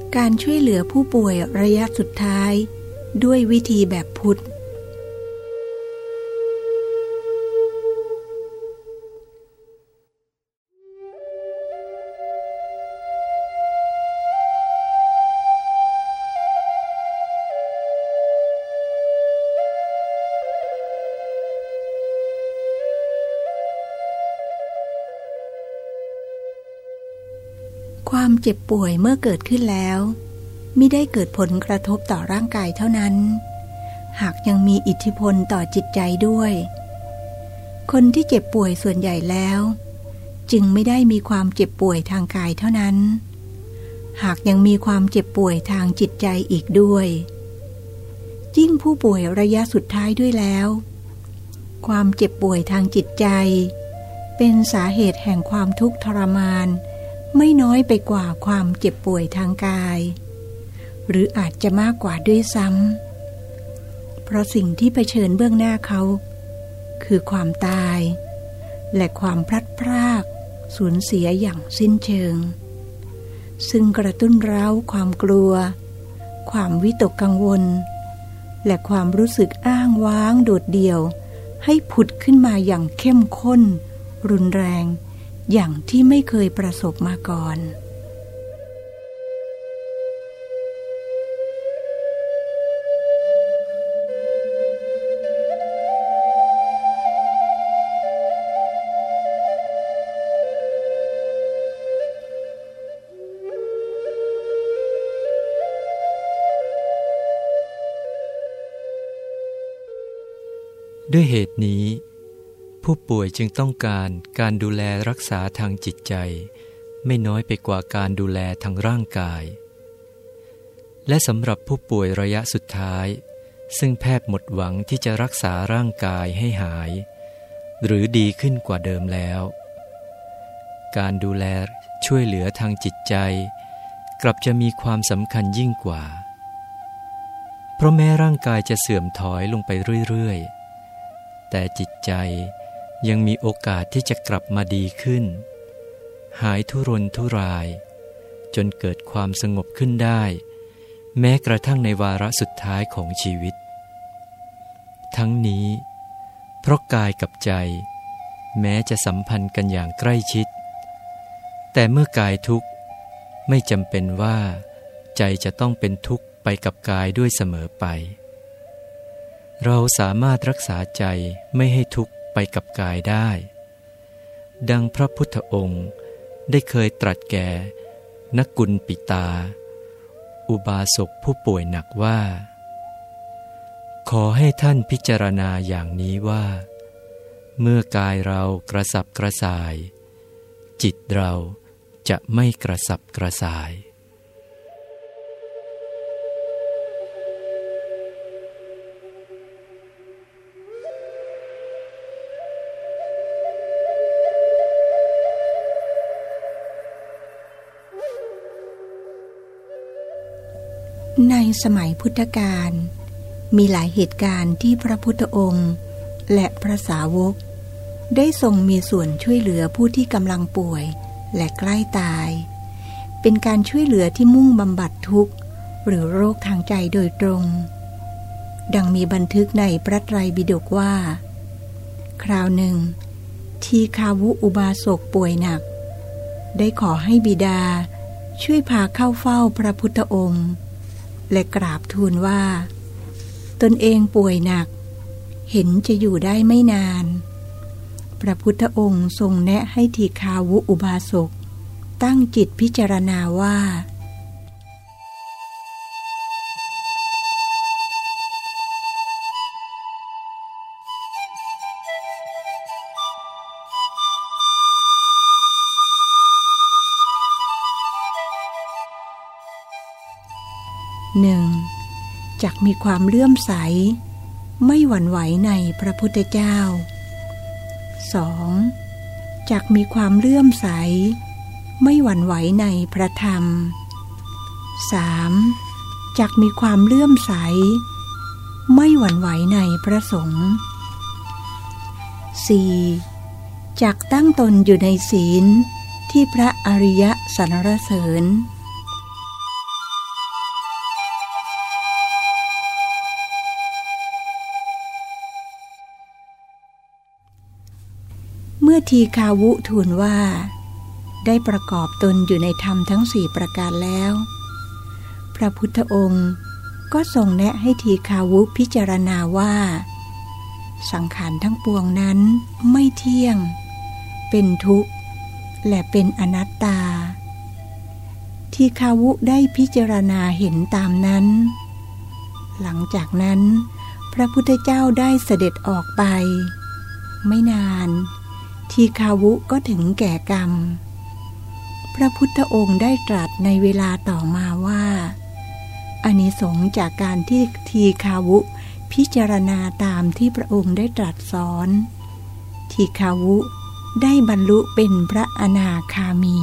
การช่วยเหลือผู้ป่วยระยะสุดท้ายด้วยวิธีแบบพุทธความเจ็บป่วยเมื่อเกิดขึ้นแล้วมิได้เกิดผลกระทบต่อร่างกายเท่านั้นหากยังมีอิทธิพลต่อจิตใจด้วยคนที่เจ็บป่วยส่วนใหญ่แล้วจึงไม่ได้มีความเจ็บป่วยทางกายเท่านั้นหากยังมีความเจ็บป่วยทางจิตใจอีกด้วยยิ่งผู้ป่วยระยะสุดท้ายด้วยแล้วความเจ็บป่วยทางจิตใจเป็นสาเหตุแห่งความทุกข์ทรมานไม่น้อยไปกว่าความเจ็บป่วยทางกายหรืออาจจะมากกว่าด้วยซ้ำเพราะสิ่งที่เผชิญเบื้องหน้าเขาคือความตายและความพลัดพรากสูญเสียอย่างสิ้นเชิงซึ่งกระตุ้นเร้าความกลัวความวิตกกังวลและความรู้สึกอ้างว้างโดดเดี่ยวให้ผุดขึ้นมาอย่างเข้มข้นรุนแรงอย่างที่ไม่เคยประสบมาก่อนด้วยเหตุนี้ผู้ป่วยจึงต้องการดูแลรักษาทางจิตใจไม่น้อยไปกว่าการดูแลทางร่างกายและสำหรับผู้ป่วยระยะสุดท้ายซึ่งแพทย์หมดหวังที่จะรักษาร่างกายให้หายหรือดีขึ้นกว่าเดิมแล้วการดูแลช่วยเหลือทางจิตใจกลับจะมีความสำคัญยิ่งกว่าเพราะแม้ร่างกายจะเสื่อมถอยลงไปเรื่อยๆแต่จิตใจยังมีโอกาสที่จะกลับมาดีขึ้นหายทุรนทุรายจนเกิดความสงบขึ้นได้แม้กระทั่งในวาระสุดท้ายของชีวิตทั้งนี้เพราะกายกับใจแม้จะสัมพันธ์กันอย่างใกล้ชิดแต่เมื่อกายทุกข์ไม่จำเป็นว่าใจจะต้องเป็นทุกข์ไปกับกายด้วยเสมอไปเราสามารถรักษาใจไม่ให้ทุกข์ไปกับกายได้ดังพระพุทธองค์ได้เคยตรัสแก่นกุลปิตาอุบาสกผู้ป่วยหนักว่าขอให้ท่านพิจารณาอย่างนี้ว่าเมื่อกายเรากระสับกระส่ายจิตเราจะไม่กระสับกระส่ายในสมัยพุทธกาลมีหลายเหตุการณ์ที่พระพุทธองค์และพระสาวกได้ทรงมีส่วนช่วยเหลือผู้ที่กำลังป่วยและใกล้ตายเป็นการช่วยเหลือที่มุ่งบำบัดทุกข์หรือโรคทางใจโดยตรงดังมีบันทึกในพระไตรปิฎกว่าคราวหนึ่งทีฆาวุอุบาสกป่วยหนักได้ขอให้บิดาช่วยพาเข้าเฝ้าพระพุทธองค์และกราบทูลว่าตนเองป่วยหนักเห็นจะอยู่ได้ไม่นานพระพุทธองค์ทรงแนะให้ทีฆาวุอุบาสกตั้งจิตพิจารณาว่า 1. จักมีความเลื่อมใสไม่หวั่นไหวในพระพุทธเจ้า 2. จักมีความเลื่อมใสไม่หวั่นไหวในพระธรรม 3. จักมีความเลื่อมใสไม่หวั่นไหวในพระสงฆ์ 4. จักตั้งตนอยู่ในศีลที่พระอริยสรรเสริญมื่อทีฆาวุทูลว่าได้ประกอบตนอยู่ในธรรมทั้ง4ประการแล้วพระพุทธองค์ก็ทรงแนะให้ทีฆาวุพิจารณาว่าสังขารทั้งปวงนั้นไม่เที่ยงเป็นทุกข์และเป็นอนัตตาทีฆาวุได้พิจารณาเห็นตามนั้นหลังจากนั้นพระพุทธเจ้าได้เสด็จออกไปไม่นานทีฆาวุก็ถึงแก่กรรมพระพุทธองค์ได้ตรัสในเวลาต่อมาว่าอานิสงส์จากการที่ทีฆาวุพิจารณาตามที่พระองค์ได้ตรัสสอนทีฆาวุได้บรรลุเป็นพระอนาคามี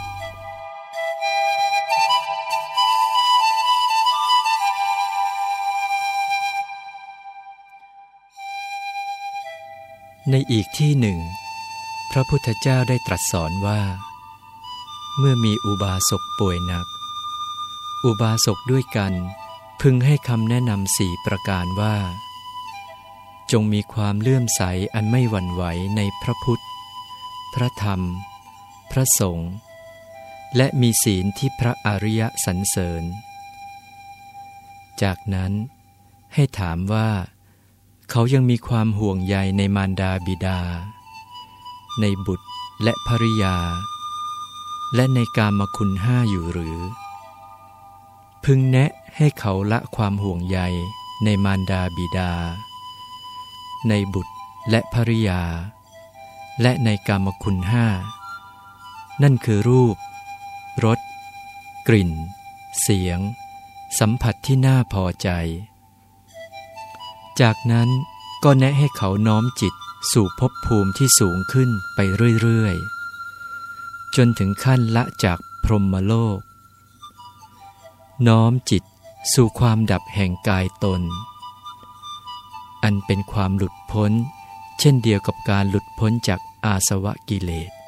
ในอีกที่หนึ่งพระพุทธเจ้าได้ตรัสสอนว่าเมื่อมีอุบาสกป่วยหนักอุบาสกด้วยกันพึงให้คำแนะนำ4ประการว่าจงมีความเลื่อมใสอันไม่หวั่นไหวในพระพุทธพระธรรมพระสงฆ์และมีศีลที่พระอริยสรรเสริญจากนั้นให้ถามว่าเขายังมีความห่วงใยในมารดาบิดาในบุตรและภริยาและในกามคุณ5อยู่หรือพึงแนะให้เขาละความห่วงใยในมารดาบิดาในบุตรและภริยาและในกามคุณ5นั่นคือรูปรสกลิ่นเสียงสัมผัสที่น่าพอใจจากนั้นก็แนะให้เขาน้อมจิตสู่ภพภูมิที่สูงขึ้นไปเรื่อยๆจนถึงขั้นละจากพรหมโลกน้อมจิตสู่ความดับแห่งกายตนอันเป็นความหลุดพ้นเช่นเดียวกับการหลุดพ้นจากอาสวะกิเลส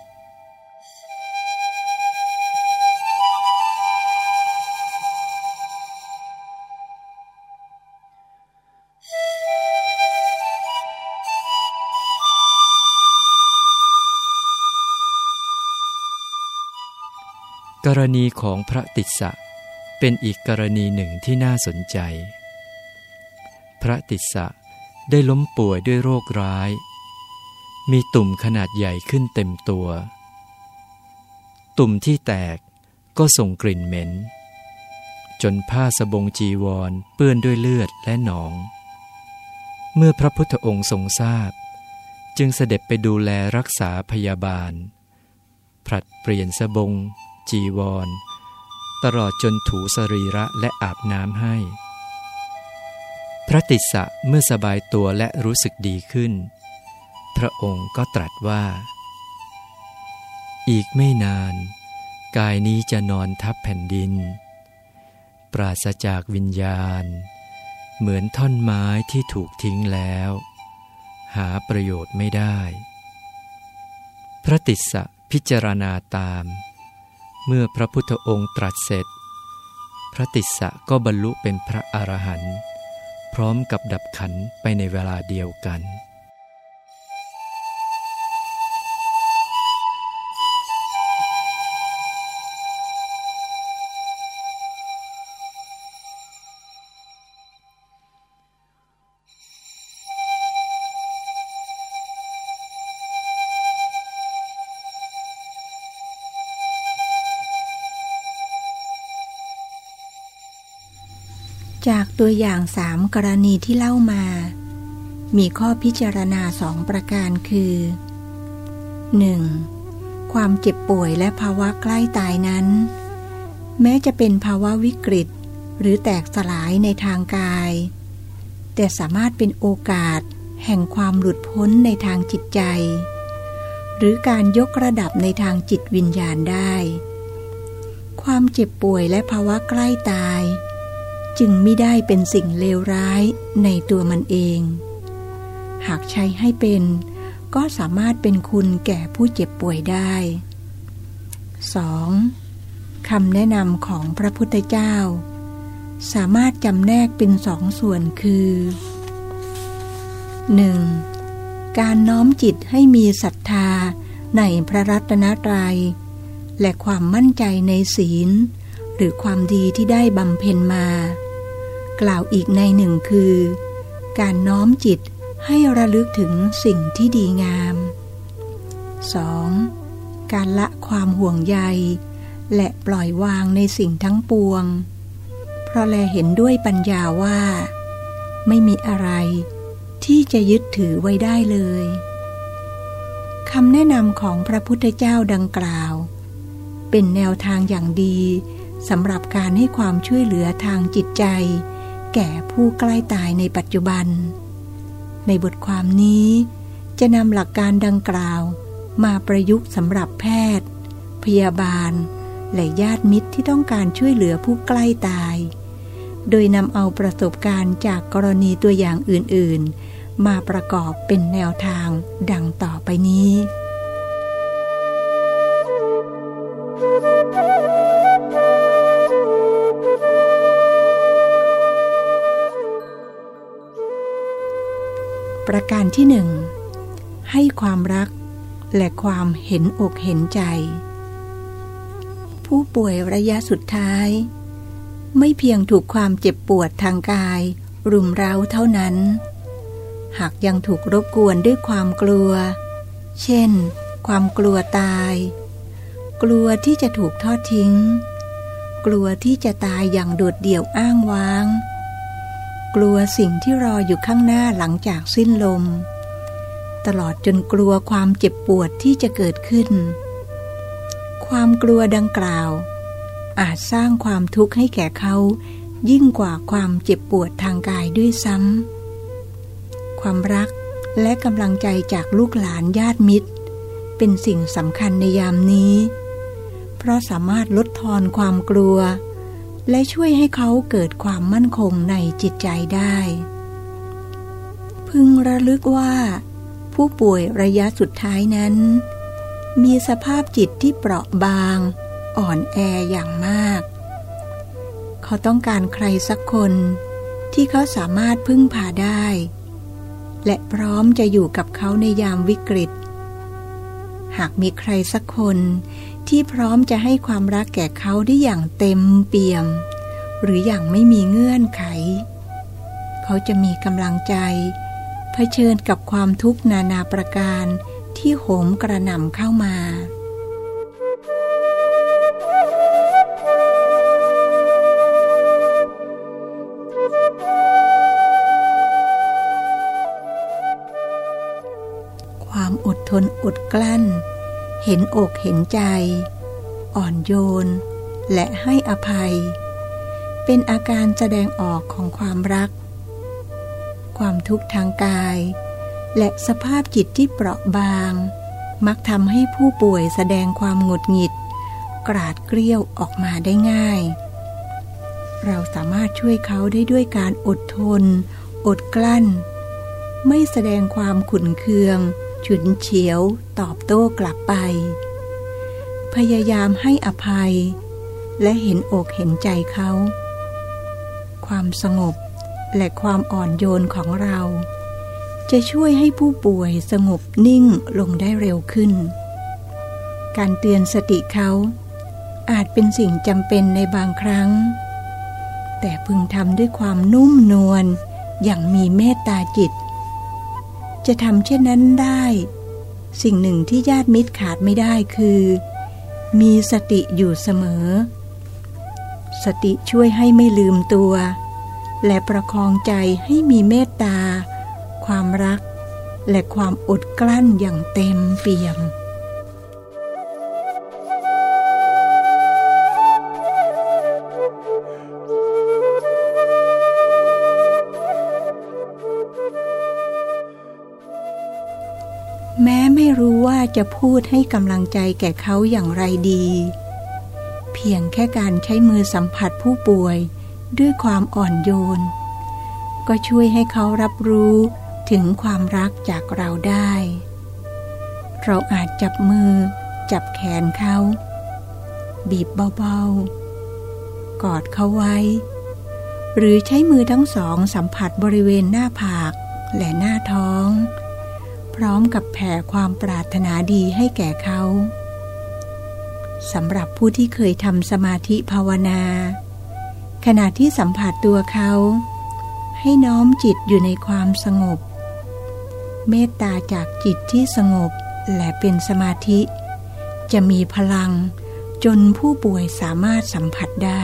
กรณีของพระติสสะเป็นอีกกรณีหนึ่งที่น่าสนใจพระติสสะได้ล้มป่วยด้วยโรคร้ายมีตุ่มขนาดใหญ่ขึ้นเต็มตัวตุ่มที่แตกก็ส่งกลิ่นเหม็นจนผ้าสบงจีวรเปื้อนด้วยเลือดและหนองเมื่อพระพุทธองค์ทรงทราบจึงเสด็จไปดูแลรักษาพยาบาลผลัดเปลี่ยนสบงจีวรตลอดจนถูสรีระและอาบน้ำให้พระติสสะเมื่อสบายตัวและรู้สึกดีขึ้นพระองค์ก็ตรัสว่าอีกไม่นานกายนี้จะนอนทับแผ่นดินปราศจากวิญญาณเหมือนท่อนไม้ที่ถูกทิ้งแล้วหาประโยชน์ไม่ได้พระติสสะพิจารณาตามเมื่อพระพุทธองค์ตรัสเสร็จพระติสสะก็บรรลุเป็นพระอรหันต์พร้อมกับดับขันธ์ไปในเวลาเดียวกันจากตัวอย่าง3กรณีที่เล่ามามีข้อพิจารณา2ประการคือ 1. ความเจ็บป่วยและภาวะใกล้ตายนั้นแม้จะเป็นภาวะวิกฤตหรือแตกสลายในทางกายแต่สามารถเป็นโอกาสแห่งความหลุดพ้นในทางจิตใจหรือการยกระดับในทางจิตวิญญาณได้ความเจ็บป่วยและภาวะใกล้ตายจึงมิได้เป็นสิ่งเลวร้ายในตัวมันเองหากใช้ให้เป็นก็สามารถเป็นคุณแก่ผู้เจ็บป่วยได้ 2. คำแนะนำของพระพุทธเจ้าสามารถจำแนกเป็น2 ส่วนคือ 1. การน้อมจิตให้มีศรัทธาในพระรัตนตรัยและความมั่นใจในศีลหรือความดีที่ได้บำเพ็ญมากล่าวอีกในหนึ่งคือการน้อมจิตให้ระลึกถึงสิ่งที่ดีงาม 2. การละความห่วงใยและปล่อยวางในสิ่งทั้งปวงเพราะแลเห็นด้วยปัญญาว่าไม่มีอะไรที่จะยึดถือไว้ได้เลยคำแนะนำของพระพุทธเจ้าดังกล่าวเป็นแนวทางอย่างดีสำหรับการให้ความช่วยเหลือทางจิตใจแก่ผู้ใกล้ตายในปัจจุบันในบทความนี้จะนำหลักการดังกล่าวมาประยุกต์สำหรับแพทย์พยาบาลและญาติมิตรที่ต้องการช่วยเหลือผู้ใกล้ตายโดยนำเอาประสบการณ์จากกรณีตัวอย่างอื่นๆมาประกอบเป็นแนวทางดังต่อไปนี้ประการที่หนึ่งให้ความรักและความเห็นอกเห็นใจผู้ป่วยระยะสุดท้ายไม่เพียงถูกความเจ็บปวดทางกายรุมเร้าเท่านั้นหากยังถูกรบกวนด้วยความกลัวเช่นความกลัวตายกลัวที่จะถูกทอดทิ้งกลัวที่จะตายอย่างโดดเดี่ยวอ้างว้างกลัวสิ่งที่รออยู่ข้างหน้าหลังจากสิ้นลมตลอดจนกลัวความเจ็บปวดที่จะเกิดขึ้นความกลัวดังกล่าวอาจสร้างความทุกข์ให้แก่เขายิ่งกว่าความเจ็บปวดทางกายด้วยซ้ำความรักและกำลังใจจากลูกหลานญาติมิตรเป็นสิ่งสำคัญในยามนี้เพราะสามารถลดทอนความกลัวและช่วยให้เขาเกิดความมั่นคงในจิตใจได้พึงระลึกว่าผู้ป่วยระยะสุดท้ายนั้นมีสภาพจิตที่เปราะบางอ่อนแออย่างมากเขาต้องการใครสักคนที่เขาสามารถพึ่งพาได้และพร้อมจะอยู่กับเขาในยามวิกฤตหากมีใครสักคนที่พร้อมจะให้ความรักแก่เขาได้อย่างเต็มเปี่ยมหรืออย่างไม่มีเงื่อนไขเขาจะมีกำลังใจเผชิญกับความทุกข์นานาประการที่โหมกระหน่ำเข้ามาความอดทนอดกลั้นเห็นอกเห็นใจอ่อนโยนและให้อภัยเป็นอาการแสดงออกของความรักความทุกข์ทางกายและสภาพจิตที่เปราะบางมักทำให้ผู้ป่วยแสดงความหงุดหงิดกราดเกรี้ยวออกมาได้ง่ายเราสามารถช่วยเขาได้ด้วยการอดทนอดกลั้นไม่แสดงความขุ่นเคืองฉุนเฉียวตอบโต้กลับไปพยายามให้อภัยและเห็นอกเห็นใจเขาความสงบและความอ่อนโยนของเราจะช่วยให้ผู้ป่วยสงบนิ่งลงได้เร็วขึ้นการเตือนสติเขาอาจเป็นสิ่งจำเป็นในบางครั้งแต่พึงทำด้วยความนุ่มนวลอย่างมีเมตตาจิตจะทำเช่นนั้นได้สิ่งหนึ่งที่ญาติมิตรขาดไม่ได้คือมีสติอยู่เสมอสติช่วยให้ไม่ลืมตัวและประคองใจให้มีเมตตาความรักและความอดกลั้นอย่างเต็มเปี่ยมแม้ไม่รู้ว่าจะพูดให้กำลังใจแก่เขาอย่างไรดีเพียงแค่การใช้มือสัมผัสผู้ป่วยด้วยความอ่อนโยนก็ช่วยให้เขารับรู้ถึงความรักจากเราได้เราอาจจับมือจับแขนเขาบีบเบาๆกอดเขาไว้หรือใช้มือทั้งสองสัมผัสบริเวณหน้าผากและหน้าท้องพร้อมกับแผ่ความปรารถนาดีให้แก่เขาสำหรับผู้ที่เคยทำสมาธิภาวนาขณะที่สัมผัสตัวเขาให้น้อมจิตอยู่ในความสงบเมตตาจากจิตที่สงบและเป็นสมาธิจะมีพลังจนผู้ป่วยสามารถสัมผัสได้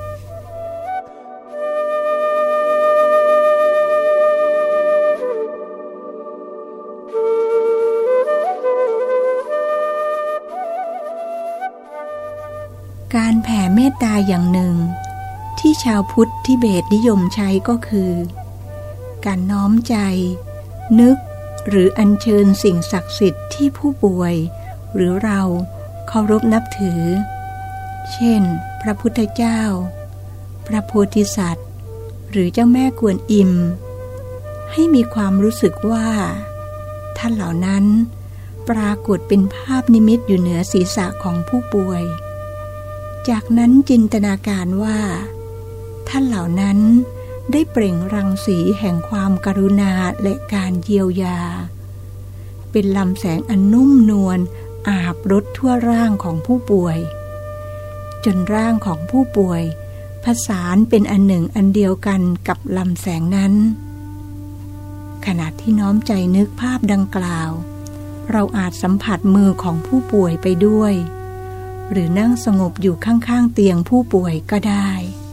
การแผ่เมตตาอย่างหนึ่งที่ชาวพุทธทิเบตนิยมใช้ก็คือการน้อมใจนึกหรืออัญเชิญสิ่งศักดิ์สิทธิ์ที่ผู้ป่วยหรือเราเคารพนับถือเช่นพระพุทธเจ้าพระโพธิสัตว์หรือเจ้าแม่กวนอิมให้มีความรู้สึกว่าท่านเหล่านั้นปรากฏเป็นภาพนิมิตอยู่เหนือศีรษะของผู้ป่วยจากนั้นจินตนาการว่าท่านเหล่านั้นได้เปล่งรังสีแห่งความกรุณาและการเยียวยาเป็นลำแสงอันนุ่มนวลอาบรดทั่วร่างของผู้ป่วยจนร่างของผู้ป่วยผสานเป็นอันหนึ่งอันเดียวกันกับลำแสงนั้นขณะที่น้อมใจนึกภาพดังกล่าวเราอาจสัมผัสมือของผู้ป่วยไปด้วยหรือนั่งสงบอยู่ข้างๆเตียงผู้ป่วยก็ได้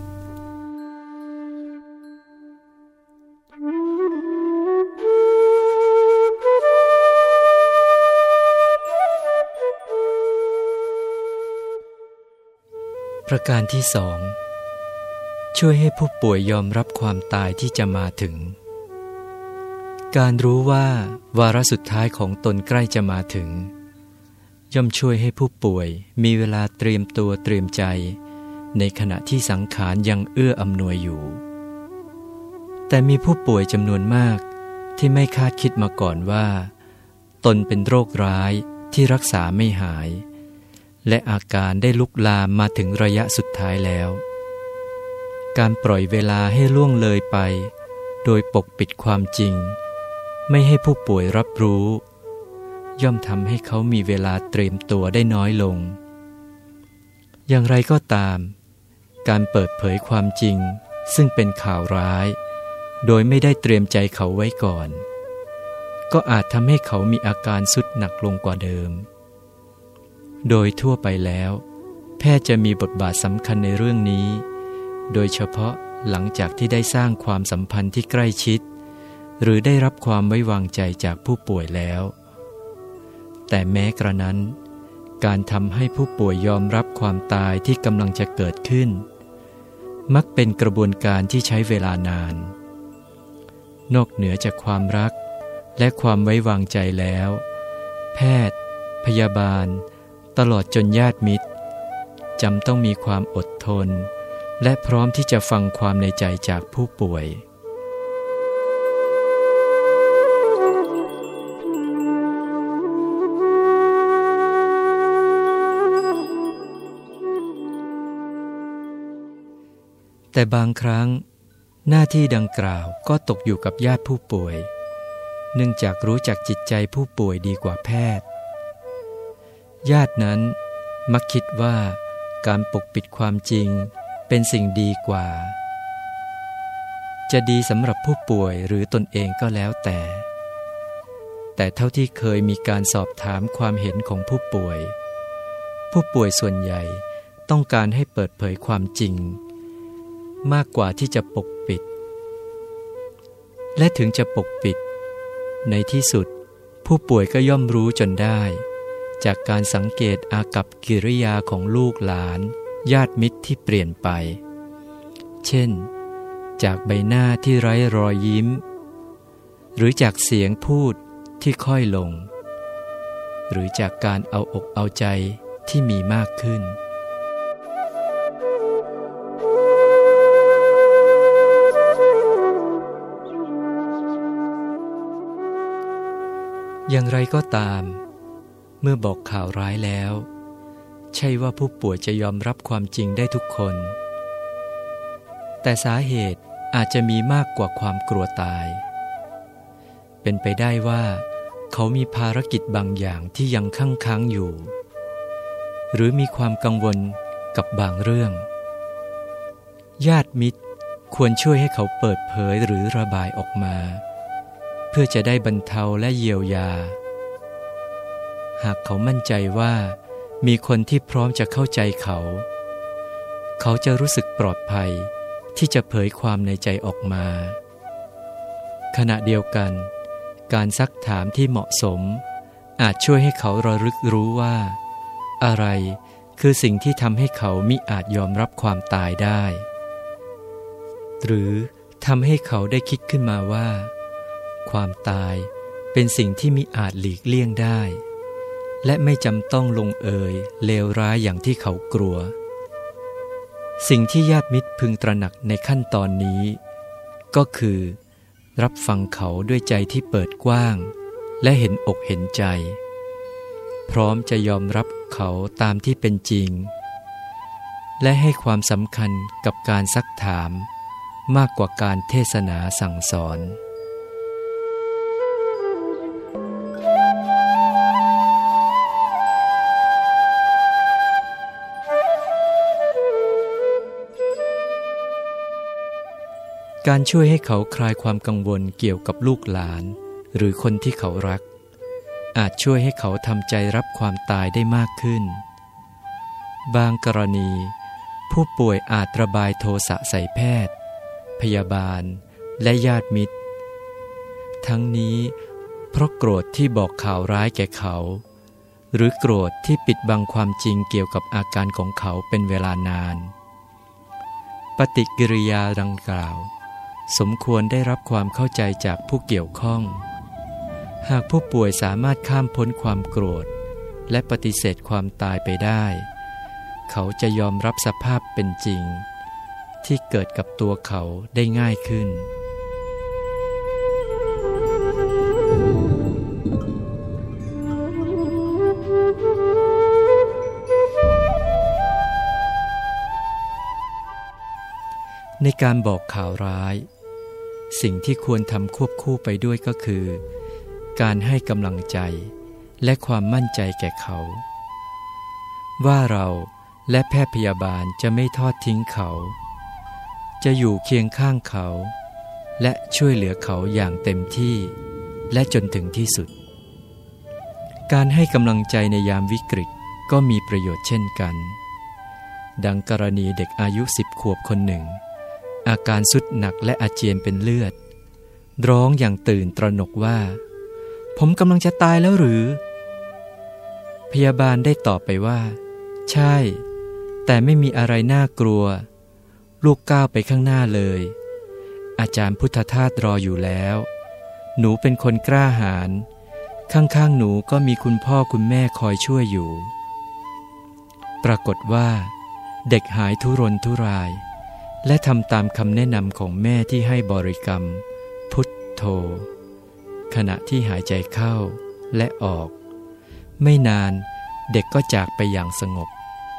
ประการที่สองช่วยให้ผู้ป่วยยอมรับความตายที่จะมาถึงการรู้ว่าวาระสุดท้ายของตนใกล้จะมาถึงย่อมช่วยให้ผู้ป่วยมีเวลาเตรียมตัวเตรียมใจในขณะที่สังขารยังเอื้ออำนวยอยู่แต่มีผู้ป่วยจำนวนมากที่ไม่คาดคิดมาก่อนว่าตนเป็นโรคร้ายที่รักษาไม่หายและอาการได้ลุกลามมาถึงระยะสุดท้ายแล้วการปล่อยเวลาให้ล่วงเลยไปโดยปกปิดความจริงไม่ให้ผู้ป่วยรับรู้ย่อมทำให้เขามีเวลาเตรียมตัวได้น้อยลงอย่างไรก็ตามการเปิดเผยความจริงซึ่งเป็นข่าวร้ายโดยไม่ได้เตรียมใจเขาไว้ก่อนก็อาจทำให้เขามีอาการทรุดหนักลงกว่าเดิมโดยทั่วไปแล้วแพทย์จะมีบทบาทสำคัญในเรื่องนี้โดยเฉพาะหลังจากที่ได้สร้างความสัมพันธ์ที่ใกล้ชิดหรือได้รับความไว้วางใจจากผู้ป่วยแล้วแต่แม้กระนั้นการทำให้ผู้ป่วยยอมรับความตายที่กำลังจะเกิดขึ้นมักเป็นกระบวนการที่ใช้เวลานานนอกเหนือจากความรักและความไว้วางใจแล้วแพทย์พยาบาลตลอดจนญาติมิตรจำต้องมีความอดทนและพร้อมที่จะฟังความในใจจากผู้ป่วยแต่บางครั้งหน้าที่ดังกล่าวก็ตกอยู่กับญาติผู้ป่วยเนื่องจากรู้จักจิตใจผู้ป่วยดีกว่าแพทย์ญาตินั้นมักคิดว่าการปกปิดความจริงเป็นสิ่งดีกว่าจะดีสำหรับผู้ป่วยหรือตนเองก็แล้วแต่เท่าที่เคยมีการสอบถามความเห็นของผู้ป่วยส่วนใหญ่ต้องการให้เปิดเผยความจริงมากกว่าที่จะปกปิดและถึงจะปกปิดในที่สุดผู้ป่วยก็ย่อมรู้จนได้จากการสังเกตอากัปกิริยาของลูกหลานญาติมิตรที่เปลี่ยนไปเช่นจากใบหน้าที่ไร้รอยยิ้มหรือจากเสียงพูดที่ค่อยลงหรือจากการเอาอกเอาใจที่มีมากขึ้นอย่างไรก็ตามเมื่อบอกข่าวร้ายแล้วใช่ว่าผู้ป่วยจะยอมรับความจริงได้ทุกคนแต่สาเหตุอาจจะมีมากกว่าความกลัวตายเป็นไปได้ว่าเขามีภารกิจบางอย่างที่ยังค้างอยู่หรือมีความกังวลกับบางเรื่องญาติมิตรควรช่วยให้เขาเปิดเผยหรือระบายออกมาเพื่อจะได้บรรเทาและเยียวยาหากเขามั่นใจว่ามีคนที่พร้อมจะเข้าใจเขาจะรู้สึกปลอดภัยที่จะเผยความในใจออกมาขณะเดียวกันการซักถามที่เหมาะสมอาจช่วยให้เขาระลึกรู้ว่าอะไรคือสิ่งที่ทำให้เขามิอาจยอมรับความตายได้หรือทำให้เขาได้คิดขึ้นมาว่าความตายเป็นสิ่งที่มิอาจหลีกเลี่ยงได้และไม่จำต้องลงเอยเลวร้ายอย่างที่เขากลัวสิ่งที่ญาติมิตรพึงตระหนักในขั้นตอนนี้ก็คือรับฟังเขาด้วยใจที่เปิดกว้างและเห็นอกเห็นใจพร้อมจะยอมรับเขาตามที่เป็นจริงและให้ความสำคัญกับการซักถามมากกว่าการเทศนาสั่งสอนการช่วยให้เขาคลายความกังวลเกี่ยวกับลูกหลานหรือคนที่เขารักอาจช่วยให้เขาทำใจรับความตายได้มากขึ้นบางกรณีผู้ป่วยอาจระบายโทสะใส่แพทย์พยาบาลและญาติมิตรทั้งนี้เพราะโกรธที่บอกข่าวร้ายแก่เขาหรือโกรธที่ปิดบังความจริงเกี่ยวกับอาการของเขาเป็นเวลานานปฏิกิริยาดังกล่าวสมควรได้รับความเข้าใจจากผู้เกี่ยวข้องหากผู้ป่วยสามารถข้ามพ้นความโกรธและปฏิเสธความตายไปได้เขาจะยอมรับสภาพเป็นจริงที่เกิดกับตัวเขาได้ง่ายขึ้นในการบอกข่าวร้ายสิ่งที่ควรทำควบคู่ไปด้วยก็คือการให้กำลังใจและความมั่นใจแก่เขาว่าเราและแพทย์พยาบาลจะไม่ทอดทิ้งเขาจะอยู่เคียงข้างเขาและช่วยเหลือเขาอย่างเต็มที่และจนถึงที่สุดการให้กำลังใจในยามวิกฤตก็มีประโยชน์เช่นกันดังกรณีเด็กอายุ10 ขวบคนหนึ่งอาการทรุดหนักและอาเจียนเป็นเลือดร้องอย่างตื่นตระหนกว่าผมกำลังจะตายแล้วหรือพยาบาลได้ตอบไปว่าใช่แต่ไม่มีอะไรน่ากลัวลูกก้าวไปข้างหน้าเลยอาจารย์พุทธทาสรออยู่แล้วหนูเป็นคนกล้าหาญข้างๆหนูก็มีคุณพ่อคุณแม่คอยช่วยอยู่ปรากฏว่าเด็กหายทุรนทุรายและทำตามคำแนะนำของแม่ที่ให้บริกรรมพุทโธขณะที่หายใจเข้าและออกไม่นานเด็กก็จากไปอย่างสงบ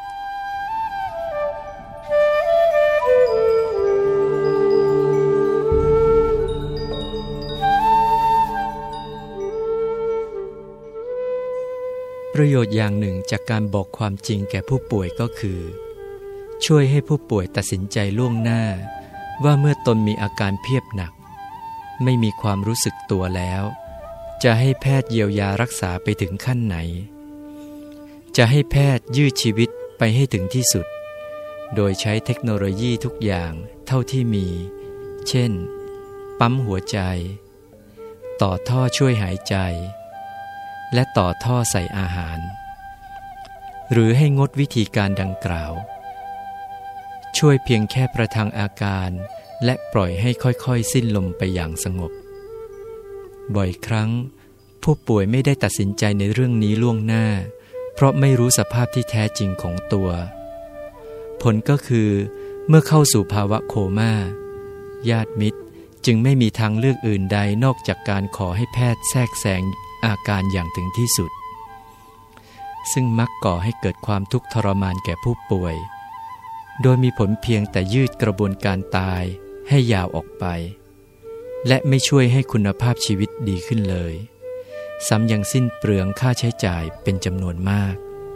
ประโยชน์อย่างหนึ่งจากการบอกความจริงแก่ผู้ป่วยก็คือช่วยให้ผู้ป่วยตัดสินใจล่วงหน้าว่าเมื่อตนมีอาการเพียบหนักไม่มีความรู้สึกตัวแล้วจะให้แพทย์เยียวยารักษาไปถึงขั้นไหนจะให้แพทย์ยืดชีวิตไปให้ถึงที่สุดโดยใช้เทคโนโลยีทุกอย่างเท่าที่มีเช่นปั๊มหัวใจต่อท่อช่วยหายใจและต่อท่อใส่อาหารหรือให้งดวิธีการดังกล่าวช่วยเพียงแค่ประทังอาการและปล่อยให้ค่อยๆสิ้นลมไปอย่างสงบบ่อยครั้งผู้ป่วยไม่ได้ตัดสินใจในเรื่องนี้ล่วงหน้าเพราะไม่รู้สภาพที่แท้จริงของตัวผลก็คือเมื่อเข้าสู่ภาวะโคม่าญาติมิตรจึงไม่มีทางเลือกอื่นใดนอกจากการขอให้แพทย์แทรกแซงอาการอย่างถึงที่สุดซึ่งมักก่อให้เกิดความทุกข์ทรมานแก่ผู้ป่วยโดยมีผลเพียงแต่ยืดกระบวนการตายให้ยาวออกไปและไม่ช่วยให้คุณภาพชีวิตดีขึ้นเลยซ้ำยังสิ้นเปลืองค่าใช้จ่ายเป็นจำนวนมาก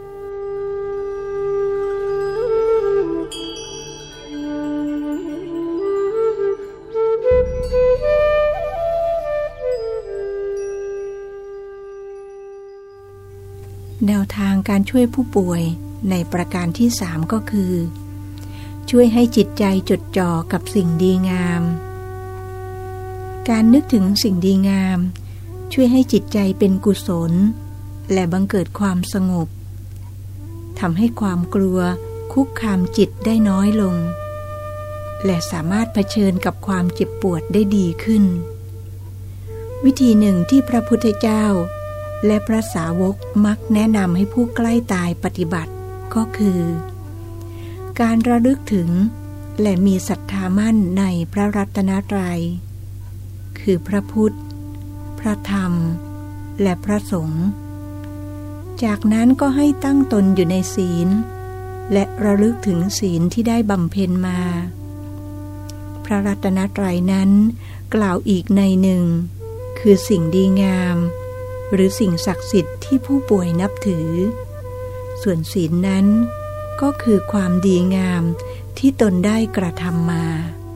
แนวทางการช่วยผู้ป่วยในประการที่3ก็คือช่วยให้จิตใจจดจ่อกับสิ่งดีงามการนึกถึงสิ่งดีงามช่วยให้จิตใจเป็นกุศลและบังเกิดความสงบทำให้ความกลัวคุกคามจิตได้น้อยลงและสามารถเผชิญกับความเจ็บปวดได้ดีขึ้นวิธีหนึ่งที่พระพุทธเจ้าและพระสาวกมักแนะนำให้ผู้ใกล้ตายปฏิบัติก็คือการระลึกถึงและมีศรัทธามั่นในพระรัตนตรัยคือพระพุทธพระธรรมและพระสงฆ์จากนั้นก็ให้ตั้งตนอยู่ในศีลและระลึกถึงศีลที่ได้บำเพ็ญมาพระรัตนตรัยนั้นกล่าวอีกในหนึ่งคือสิ่งดีงามหรือสิ่งศักดิ์สิทธิ์ที่ผู้ป่วยนับถือส่วนศีลนั้นก็คือความดีงามที่ตนได้กระทำมา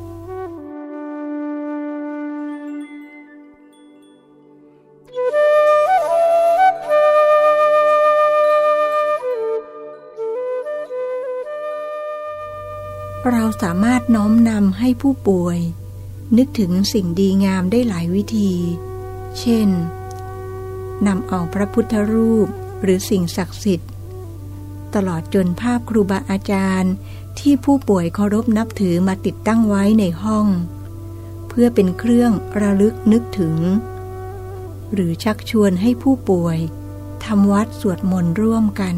เราสามารถน้อมนำให้ผู้ป่วยนึกถึงสิ่งดีงามได้หลายวิธีเช่นนำเอาพระพุทธรูปหรือสิ่งศักดิ์สิทธิ์ตลอดจนภาพครูบาอาจารย์ที่ผู้ป่วยเคารพนับถือมาติดตั้งไว้ในห้องเพื่อเป็นเครื่องระลึกนึกถึงหรือชักชวนให้ผู้ป่วยทำวัดสวดมนต์ร่วมกัน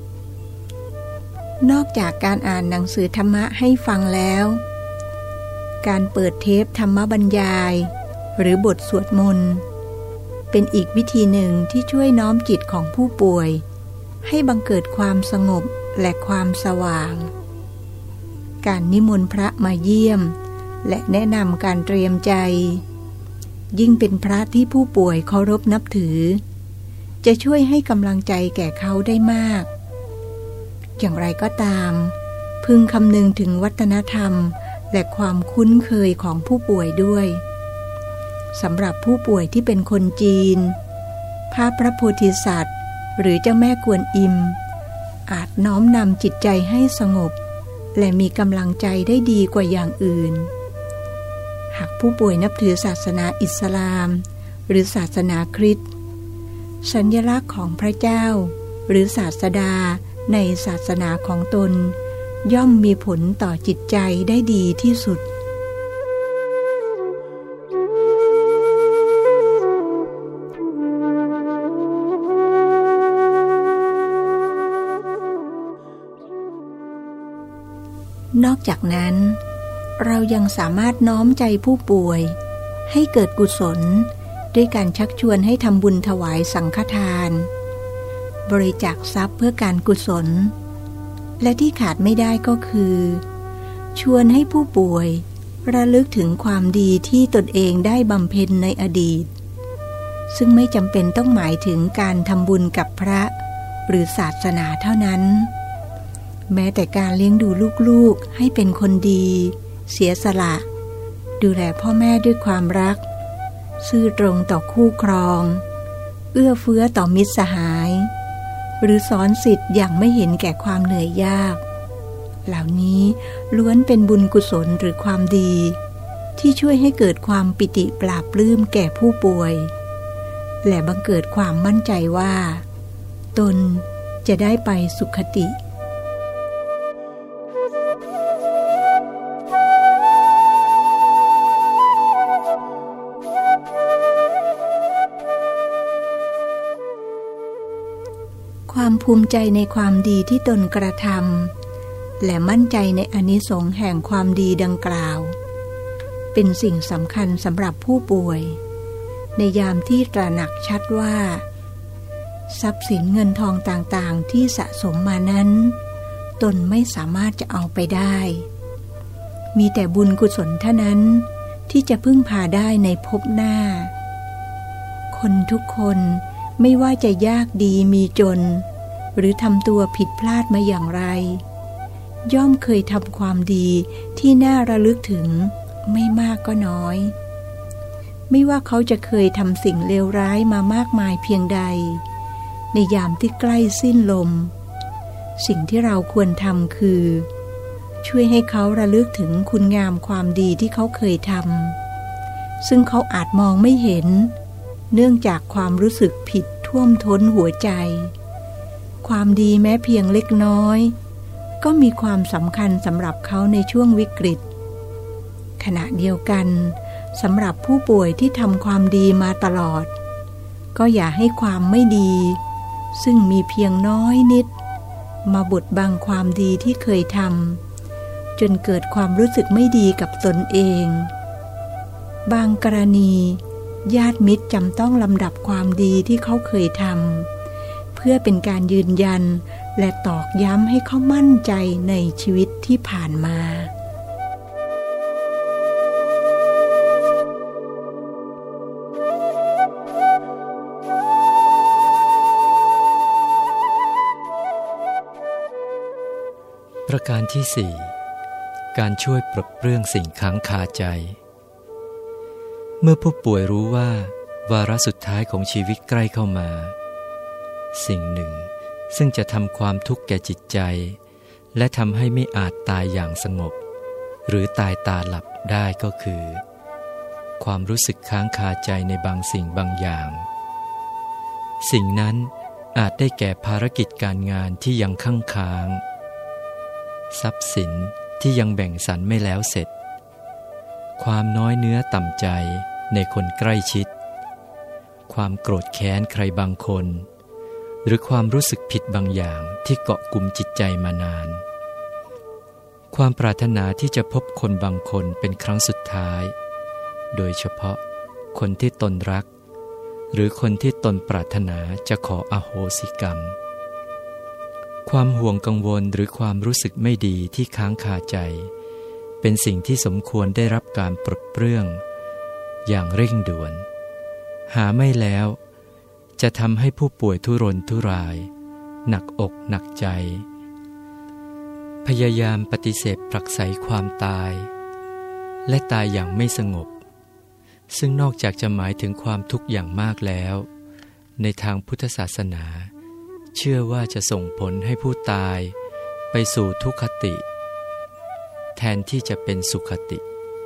นอกจากการอ่านหนังสือธรรมะให้ฟังแล้วการเปิดเทปธรรมบรรยายหรือบทสวดมนต์เป็นอีกวิธีหนึ่งที่ช่วยน้อมจิตของผู้ป่วยให้บังเกิดความสงบและความสว่างการนิมนต์พระมาเยี่ยมและแนะนำการเตรียมใจยิ่งเป็นพระที่ผู้ป่วยเคารพนับถือจะช่วยให้กำลังใจแก่เขาได้มากอย่างไรก็ตามพึงคำนึงถึงวัฒนธรรมและความคุ้นเคยของผู้ป่วยด้วยสำหรับผู้ป่วยที่เป็นคนจีนภาพพระโพธิสัตว์หรือเจ้าแม่กวนอิมอาจน้อมนำจิตใจให้สงบและมีกำลังใจได้ดีกว่าอย่างอื่นหากผู้ป่วยนับถือศาสนาอิสลามหรือศาสนาคริสต์สัญลักษณ์ของพระเจ้าหรือศาสดาในศาสนาของตนย่อมมีผลต่อจิตใจได้ดีที่สุดนอกจากนั้นเรายังสามารถน้อมใจผู้ป่วยให้เกิดกุศลด้วยการชักชวนให้ทำบุญถวายสังฆทานบริจาคทรัพย์เพื่อการกุศลและที่ขาดไม่ได้ก็คือชวนให้ผู้ป่วยระลึกถึงความดีที่ตนเองได้บำเพ็ญในอดีตซึ่งไม่จำเป็นต้องหมายถึงการทำบุญกับพระหรือศาสนาเท่านั้นแม้แต่การเลี้ยงดูลูกๆให้เป็นคนดีเสียสละดูแลพ่อแม่ด้วยความรักซื่อตรงต่อคู่ครองเอื้อเฟื้อต่อมิตรสหายหรือสอนศิษย์อย่างไม่เห็นแก่ความเหนื่อยยากเหล่านี้ล้วนเป็นบุญกุศลหรือความดีที่ช่วยให้เกิดความปิติปลาบปลื้มแก่ผู้ป่วยและบังเกิดความมั่นใจว่าตนจะได้ไปสุคติความภูมิใจในความดีที่ตนกระทำและมั่นใจในอานิสงส์แห่งความดีดังกล่าวเป็นสิ่งสำคัญสำหรับผู้ป่วยในยามที่ตระหนักชัดว่าทรัพย์สินเงินทองต่างๆที่สะสมมานั้นตนไม่สามารถจะเอาไปได้มีแต่บุญกุศลเท่านั้นที่จะพึ่งพาได้ในภพหน้าคนทุกคนไม่ว่าจะยากดีมีจนหรือทำตัวผิดพลาดมาอย่างไรย่อมเคยทำความดีที่น่าระลึกถึงไม่มากก็น้อยไม่ว่าเขาจะเคยทำสิ่งเลวร้ายมามากมายเพียงใดในยามที่ใกล้สิ้นลมสิ่งที่เราควรทำคือช่วยให้เขาระลึกถึงคุณงามความดีที่เขาเคยทำซึ่งเขาอาจมองไม่เห็นเนื่องจากความรู้สึกผิดท่วมท้นหัวใจความดีแม้เพียงเล็กน้อยก็มีความสำคัญสำหรับเขาในช่วงวิกฤตขณะเดียวกันสำหรับผู้ป่วยที่ทำความดีมาตลอดก็อย่าให้ความไม่ดีซึ่งมีเพียงน้อยนิดมาบดบังความดีที่เคยทำจนเกิดความรู้สึกไม่ดีกับตนเองบางกรณีญาติมิตรจำต้องลำดับความดีที่เขาเคยทำเพื่อเป็นการยืนยันและตอกย้ำให้เขามั่นใจในชีวิตที่ผ่านมาประการที่ 4 การช่วยปลดเปลื้องสิ่งค้างคาใจเมื่อผู้ป่วยรู้ว่าวาระสุดท้ายของชีวิตใกล้เข้ามาสิ่งหนึ่งซึ่งจะทำความทุกข์แก่จิตใจและทำให้ไม่อาจตายอย่างสงบหรือตายตาหลับได้ก็คือความรู้สึกค้างคาใจในบางสิ่งบางอย่างสิ่งนั้นอาจได้แก่ภารกิจการงานที่ยังค้างทรัพย์สินที่ยังแบ่งสรรไม่แล้วเสร็จความน้อยเนื้อต่ำใจในคนใกล้ชิดความโกรธแค้นใครบางคนหรือความรู้สึกผิดบางอย่างที่เกาะกุมจิตใจมานานความปรารถนาที่จะพบคนบางคนเป็นครั้งสุดท้ายโดยเฉพาะคนที่ตนรักหรือคนที่ตนปรารถนาจะขออโหสิกรรมความห่วงกังวลหรือความรู้สึกไม่ดีที่ค้างคาใจเป็นสิ่งที่สมควรได้รับการปลดเปลื้องอย่างเร่งด่วนหาไม่แล้วจะทำให้ผู้ป่วยทุรนทุรายหนักอกหนักใจพยายามปฏิเสธผลักไสความตายและตายอย่างไม่สงบซึ่งนอกจากจะหมายถึงความทุกข์อย่างมากแล้วในทางพุทธศาสนาเชื่อว่าจะส่งผลให้ผู้ตายไปสู่ทุกขติแทนที่จะเป็นสุขติ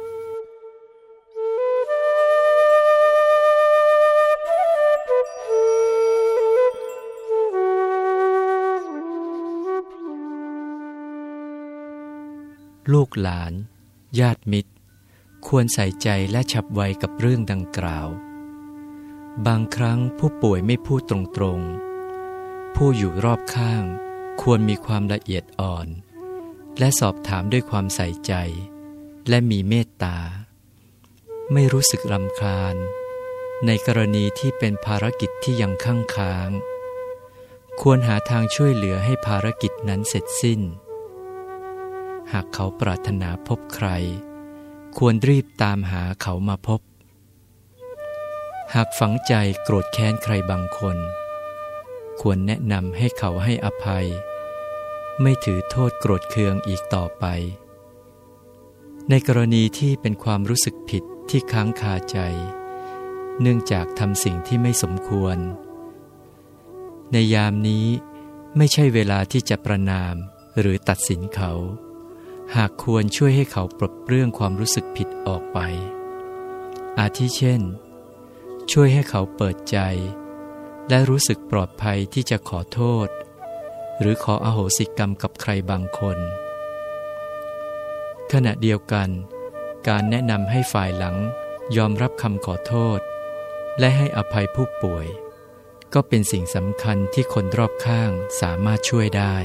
ลูกหลานญาติมิตรควรใส่ใจและฉับไวกับเรื่องดังกล่าวบางครั้งผู้ป่วยไม่พูดตรงๆผู้อยู่รอบข้างควรมีความละเอียดอ่อนและสอบถามด้วยความใส่ใจและมีเมตตาไม่รู้สึกรำคาญในกรณีที่เป็นภารกิจที่ยังค้างควรหาทางช่วยเหลือให้ภารกิจนั้นเสร็จสิ้นหากเขาปรารถนาพบใครควรรีบตามหาเขามาพบหากฝังใจโกรธแค้นใครบางคนควรแนะนำให้เขาให้อภัยไม่ถือโทษโกรธเคืองอีกต่อไปในกรณีที่เป็นความรู้สึกผิดที่ค้างคาใจเนื่องจากทำสิ่งที่ไม่สมควรในยามนี้ไม่ใช่เวลาที่จะประณามหรือตัดสินเขาหากควรช่วยให้เขาปลดเปลื้องความรู้สึกผิดออกไปอาทิเช่นช่วยให้เขาเปิดใจและรู้สึกปลอดภัยที่จะขอโทษหรือขออโหสิกรรมกับใครบางคนขณะเดียวกันการแนะนำให้ฝ่ายหลังยอมรับคำขอโทษและให้อภัยผู้ป่วยก็เป็นสิ่งสำคัญที่คนรอบข้างสามารถช่วยได้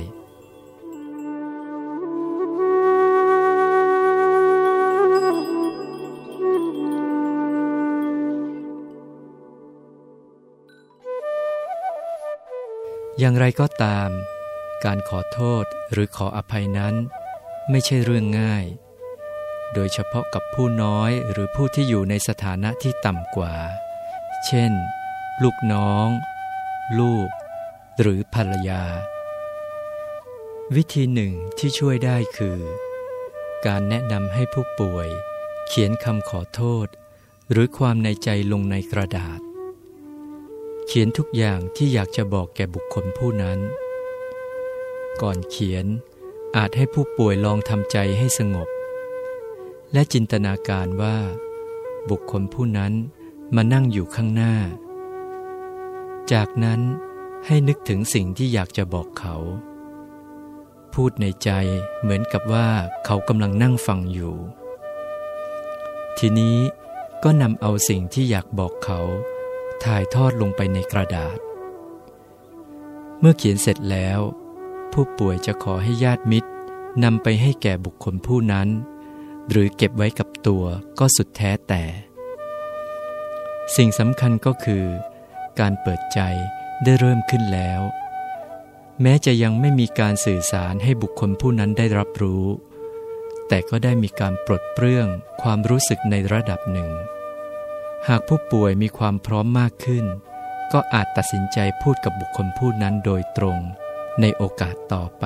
อย่างไรก็ตามการขอโทษหรือขออภัยนั้นไม่ใช่เรื่องง่ายโดยเฉพาะกับผู้น้อยหรือผู้ที่อยู่ในสถานะที่ต่ำกว่าเช่นลูกน้องลูกหรือภรรยาวิธีหนึ่งที่ช่วยได้คือการแนะนำให้ผู้ป่วยเขียนคำขอโทษหรือความในใจลงในกระดาษเขียนทุกอย่างที่อยากจะบอกแก่บุคคลผู้นั้นก่อนเขียนอาจให้ผู้ป่วยลองทำใจให้สงบและจินตนาการว่าบุคคลผู้นั้นมานั่งอยู่ข้างหน้าจากนั้นให้นึกถึงสิ่งที่อยากจะบอกเขาพูดในใจเหมือนกับว่าเขากำลังนั่งฟังอยู่ทีนี้ก็นำเอาสิ่งที่อยากบอกเขาถ่ายทอดลงไปในกระดาษเมื่อเขียนเสร็จแล้วผู้ป่วยจะขอให้ญาติมิตรนำไปให้แก่บุคคลผู้นั้นหรือเก็บไว้กับตัวก็สุดแท้แต่สิ่งสำคัญก็คือการเปิดใจได้เริ่มขึ้นแล้วแม้จะยังไม่มีการสื่อสารให้บุคคลผู้นั้นได้รับรู้แต่ก็ได้มีการปลดเปลื้องความรู้สึกในระดับหนึ่งหากผู้ป่วยมีความพร้อมมากขึ้นก็อาจตัดสินใจพูดกับบุคคลผู้นั้นโดยตรงในโอกาสต่อไป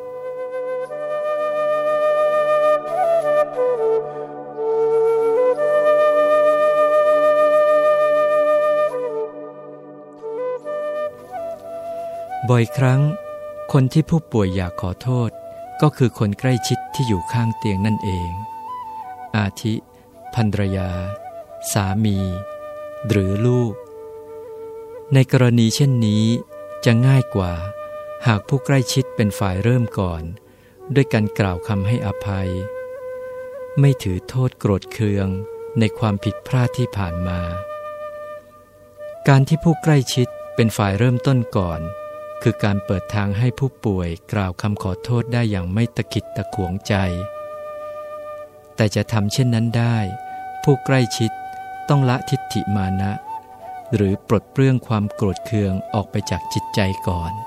บ่อยครั้งคนที่ผู้ป่วยอยากขอโทษก็คือคนใกล้ชิดที่อยู่ข้างเตียงนั่นเองอาทิภรรยาสามีหรือลูกในกรณีเช่นนี้จะง่ายกว่าหากผู้ใกล้ชิดเป็นฝ่ายเริ่มก่อนด้วยการกล่าวคำให้อภัยไม่ถือโทษโกรธเคืองในความผิดพลาดที่ผ่านมาการที่ผู้ใกล้ชิดเป็นฝ่ายเริ่มต้นก่อนคือการเปิดทางให้ผู้ป่วยกล่าวคำขอโทษได้อย่างไม่ตะขิดตะขวงใจแต่จะทำเช่นนั้นได้ผู้ใกล้ชิดต้องละทิฏฐิมานะหรือปลดเปลื้องความโกรธเคืองออกไปจากจิตใจก่อน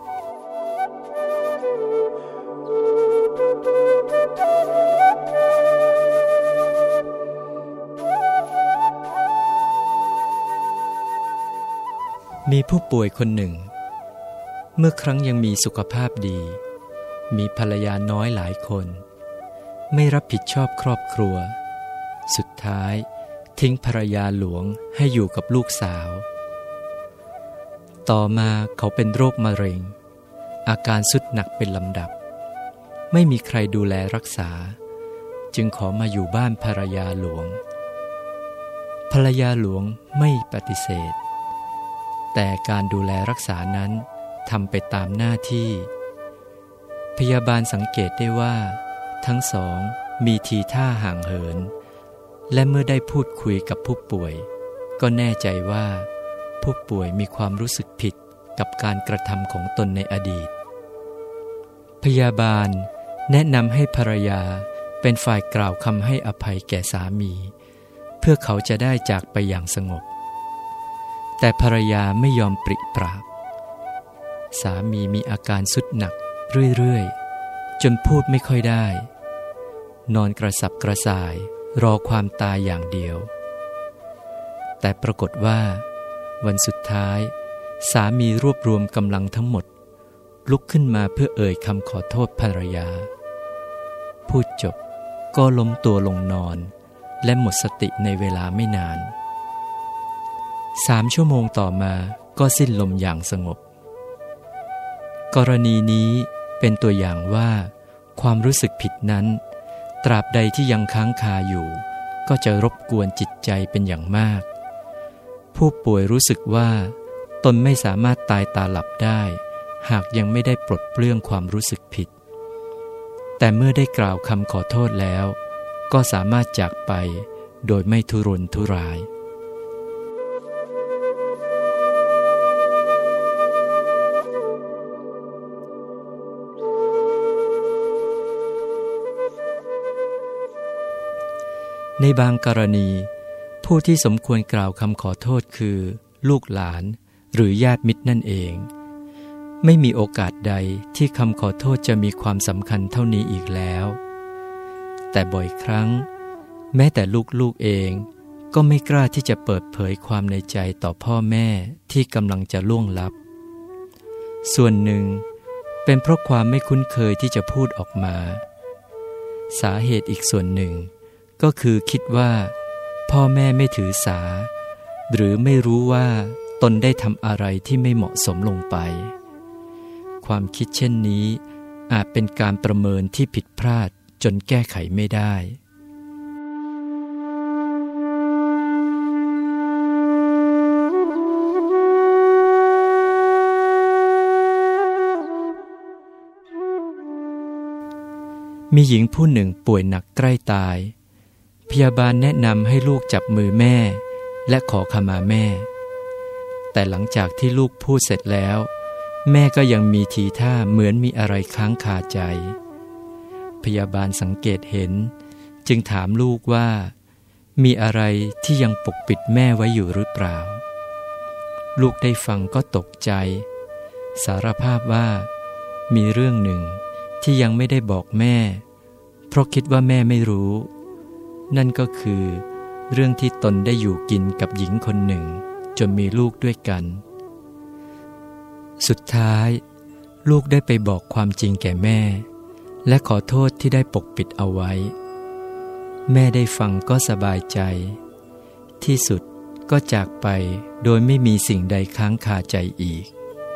มีผู้ป่วยคนหนึ่งเมื่อครั้งยังมีสุขภาพดีมีภรรยาน้อยหลายคนไม่รับผิดชอบครอบครัวสุดท้ายทิ้งภรรยาหลวงให้อยู่กับลูกสาวต่อมาเขาเป็นโรคมะเร็งอาการทรุดหนักเป็นลำดับไม่มีใครดูแลรักษาจึงขอมาอยู่บ้านภรรยาหลวงภรรยาหลวงไม่ปฏิเสธแต่การดูแลรักษานั้นทำไปตามหน้าที่พยาบาลสังเกตได้ว่าทั้งสองมีทีท่าห่างเหินและเมื่อได้พูดคุยกับผู้ป่วยก็แน่ใจว่าผู้ป่วยมีความรู้สึกผิดกับการกระทำของตนในอดีตพยาบาลแนะนำให้ภรรยาเป็นฝ่ายกล่าวคำให้อภัยแก่สามีเพื่อเขาจะได้จากไปอย่างสงบแต่ภรรยาไม่ยอมปริปากสามีมีอาการทรุดหนักเรื่อยๆจนพูดไม่ค่อยได้นอนกระสับกระส่ายรอความตายอย่างเดียวแต่ปรากฏว่าวันสุดท้ายสามีรวบรวมกำลังทั้งหมดลุกขึ้นมาเพื่อเอ่ยคำขอโทษภรรยาพูดจบก็ล้มตัวลงนอนและหมดสติในเวลาไม่นาน3 ชั่วโมงต่อมาก็สิ้นลมอย่างสงบกรณีนี้เป็นตัวอย่างว่าความรู้สึกผิดนั้นตราบใดที่ยังค้างคาอยู่ก็จะรบกวนจิตใจเป็นอย่างมากผู้ป่วยรู้สึกว่าตนไม่สามารถตายตาหลับได้หากยังไม่ได้ปลดเปลื้องความรู้สึกผิดแต่เมื่อได้กล่าวคำขอโทษแล้วก็สามารถจากไปโดยไม่ทุรนทุรายในบางกรณีผู้ที่สมควรกล่าวคำขอโทษคือลูกหลานหรือญาติมิตรนั่นเองไม่มีโอกาสใดที่คำขอโทษจะมีความสำคัญเท่านี้อีกแล้วแต่บ่อยครั้งแม้แต่ลูกๆเองก็ไม่กล้าที่จะเปิดเผยความในใจต่อพ่อแม่ที่กำลังจะล่วงลับส่วนหนึ่งเป็นเพราะความไม่คุ้นเคยที่จะพูดออกมาสาเหตุอีกส่วนหนึ่งก็คือคิดว่าพ่อแม่ไม่ถือสาหรือไม่รู้ว่าตนได้ทำอะไรที่ไม่เหมาะสมลงไปความคิดเช่นนี้อาจเป็นการประเมินที่ผิดพลาดจนแก้ไขไม่ได้มีหญิงผู้หนึ่งป่วยหนักใกล้ตายพยาบาลแนะนำให้ลูกจับมือแม่และขอขมาแม่แต่หลังจากที่ลูกพูดเสร็จแล้วแม่ก็ยังมีทีท่าเหมือนมีอะไรค้างคาใจพยาบาลสังเกตเห็นจึงถามลูกว่ามีอะไรที่ยังปกปิดแม่ไว้อยู่หรือเปล่าลูกได้ฟังก็ตกใจสารภาพว่ามีเรื่องหนึ่งที่ยังไม่ได้บอกแม่เพราะคิดว่าแม่ไม่รู้นั่นก็คือเรื่องที่ตนได้อยู่กินกับหญิงคนหนึ่งจนมีลูกด้วยกันสุดท้ายลูกได้ไปบอกความจริงแก่แม่และขอโทษที่ได้ปกปิดเอาไว้แม่ได้ฟังก็สบายใจที่สุดก็จากไปโดยไม่มีสิ่งใดค้างคาใจอีก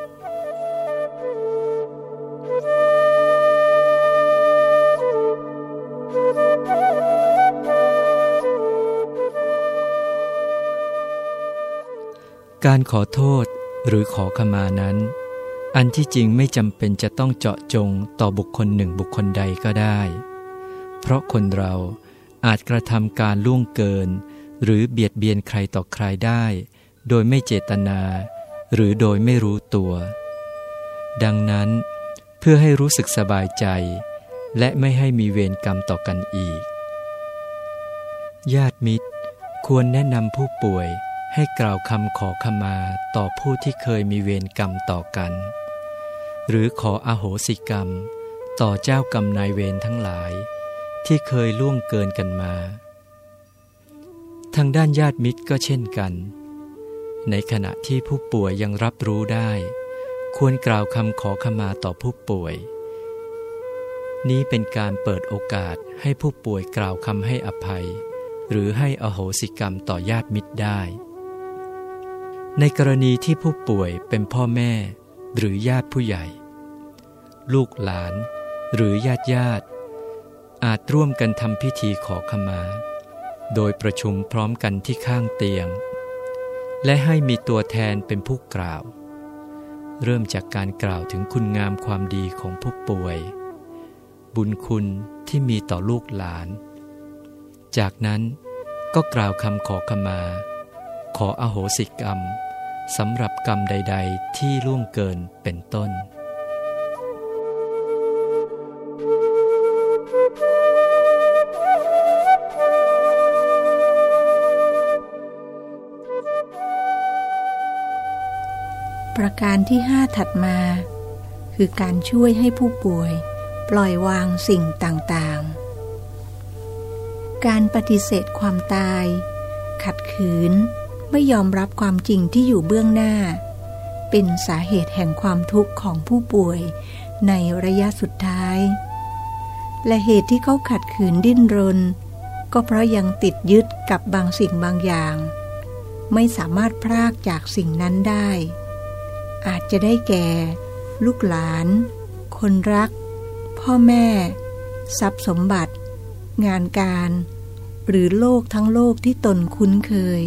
การขอโทษหรือขอขมานั้นอันที่จริงไม่จำเป็นจะต้องเจาะจงต่อบุคคลหนึ่งบุคคลใดก็ได้เพราะคนเราอาจกระทำการล่วงเกินหรือเบียดเบียนใครต่อใครได้โดยไม่เจตนาหรือโดยไม่รู้ตัวดังนั้นเพื่อให้รู้สึกสบายใจและไม่ให้มีเวรกรรมต่อกันอีกญาติมิตรควรแนะนำผู้ป่วยให้กล่าวคำขอขมาต่อผู้ที่เคยมีเวรกรรมต่อกันหรือขออโหสิกรรมต่อเจ้ากรรมนายเวรทั้งหลายที่เคยล่วงเกินกันมาทางด้านญาติมิตรก็เช่นกันในขณะที่ผู้ป่วยยังรับรู้ได้ควรกล่าวคำขอขมาต่อผู้ป่วยนี้เป็นการเปิดโอกาสให้ผู้ป่วยกล่าวคำให้อภัยหรือให้อโหสิกรรมต่อญาติมิตรได้ในกรณีที่ผู้ป่วยเป็นพ่อแม่หรือญาติผู้ใหญ่ลูกหลานหรือญาติอาจร่วมกันทำพิธีขอขมาโดยประชุมพร้อมกันที่ข้างเตียงและให้มีตัวแทนเป็นผู้กล่าวเริ่มจากการกล่าวถึงคุณงามความดีของผู้ป่วยบุญคุณที่มีต่อลูกหลานจากนั้นก็กล่าวคำขอขมาขออโหสิกรรมสำหรับกรรมใดๆที่ล่วงเกินเป็นต้นประการที่5ถัดมาคือการช่วยให้ผู้ป่วยปล่อยวางสิ่งต่างๆการปฏิเสธความตายขัดขืนไม่ยอมรับความจริงที่อยู่เบื้องหน้าเป็นสาเหตุแห่งความทุกข์ของผู้ป่วยในระยะสุดท้ายและเหตุที่เขาขัดขืนดิ้นรนก็เพราะยังติดยึดกับบางสิ่งบางอย่างไม่สามารถพรากจากสิ่งนั้นได้อาจจะได้แก่ลูกหลานคนรักพ่อแม่ทรัพย์สมบัติงานการหรือโลกทั้งโลกที่ตนคุ้นเคย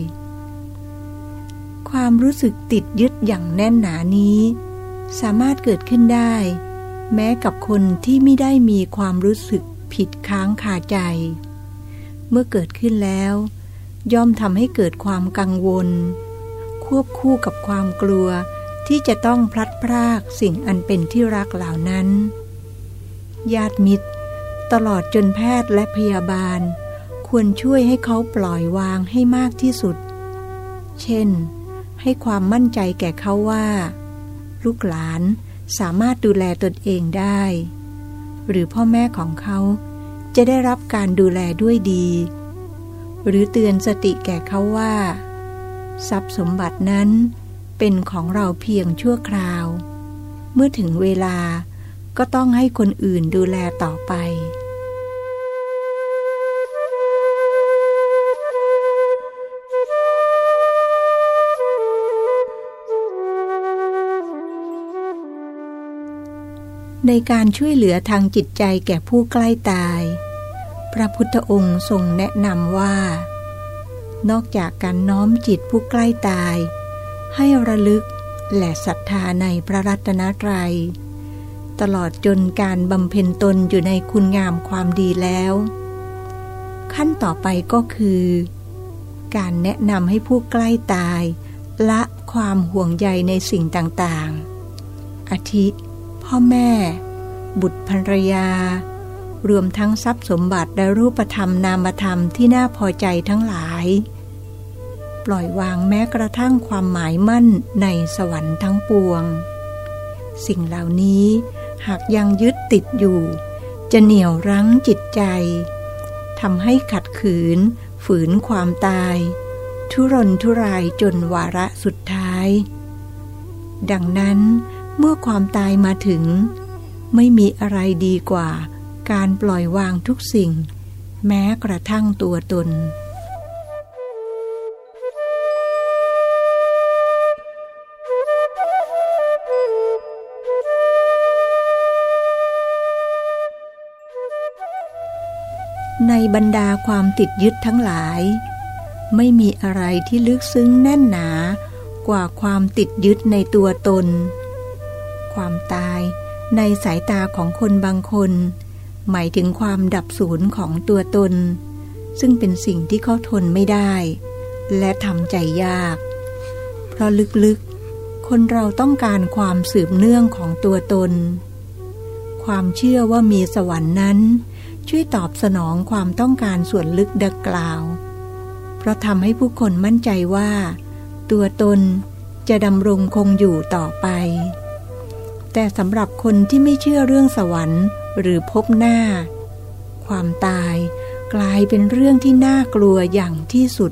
ความรู้สึกติดยึดอย่างแน่นหนานี้สามารถเกิดขึ้นได้แม้กับคนที่ไม่ได้มีความรู้สึกผิดค้างคาใจเมื่อเกิดขึ้นแล้วย่อมทำให้เกิดความกังวลควบคู่กับความกลัวที่จะต้องพลัดพรากสิ่งอันเป็นที่รักเหล่านั้นญาติมิตรตลอดจนแพทย์และพยาบาลควรช่วยให้เขาปล่อยวางให้มากที่สุดเช่นให้ความมั่นใจแก่เขาว่าลูกหลานสามารถดูแลตนเองได้หรือพ่อแม่ของเขาจะได้รับการดูแลด้วยดีหรือเตือนสติแก่เขาว่าทรัพย์สมบัตินั้นเป็นของเราเพียงชั่วคราวเมื่อถึงเวลาก็ต้องให้คนอื่นดูแลต่อไปในการช่วยเหลือทางจิตใจแก่ผู้ใกล้ตายพระพุทธองค์ทรงแนะนำว่านอกจากการน้อมจิตผู้ใกล้ตายให้ระลึกและศรัทธาในพระรัตนตรัยตลอดจนการบำเพ็ญตนอยู่ในคุณงามความดีแล้วขั้นต่อไปก็คือการแนะนำให้ผู้ใกล้ตายละความห่วงใยในสิ่งต่างๆอาทิพ่อแม่บุตรภรรยารวมทั้งทรัพย์สมบัติและรูปธรรมนามธรรมที่น่าพอใจทั้งหลายปล่อยวางแม้กระทั่งความหมายมั่นในสวรรค์ทั้งปวงสิ่งเหล่านี้หากยังยึดติดอยู่จะเหนี่ยวรั้งจิตใจทำให้ขัดขืนฝืนความตายทุรนทุรายจนวาระสุดท้ายดังนั้นเมื่อความตายมาถึงไม่มีอะไรดีกว่าการปล่อยวางทุกสิ่งแม้กระทั่งตัวตนในบรรดาความติดยึดทั้งหลายไม่มีอะไรที่ลึกซึ้งแน่นหนากว่าความติดยึดในตัวตนความตายในสายตาของคนบางคนหมายถึงความดับสูญของตัวตนซึ่งเป็นสิ่งที่เขาทนไม่ได้และทำใจยากเพราะลึกๆคนเราต้องการความสืบเนื่องของตัวตนความเชื่อว่ามีสวรรค์นั้นช่วยตอบสนองความต้องการส่วนลึกดังกล่าวเพราะทำให้ผู้คนมั่นใจว่าตัวตนจะดำรงคงอยู่ต่อไปแต่สำหรับคนที่ไม่เชื่อเรื่องสวรรค์หรือพบหน้าความตายกลายเป็นเรื่องที่น่ากลัวอย่างที่สุด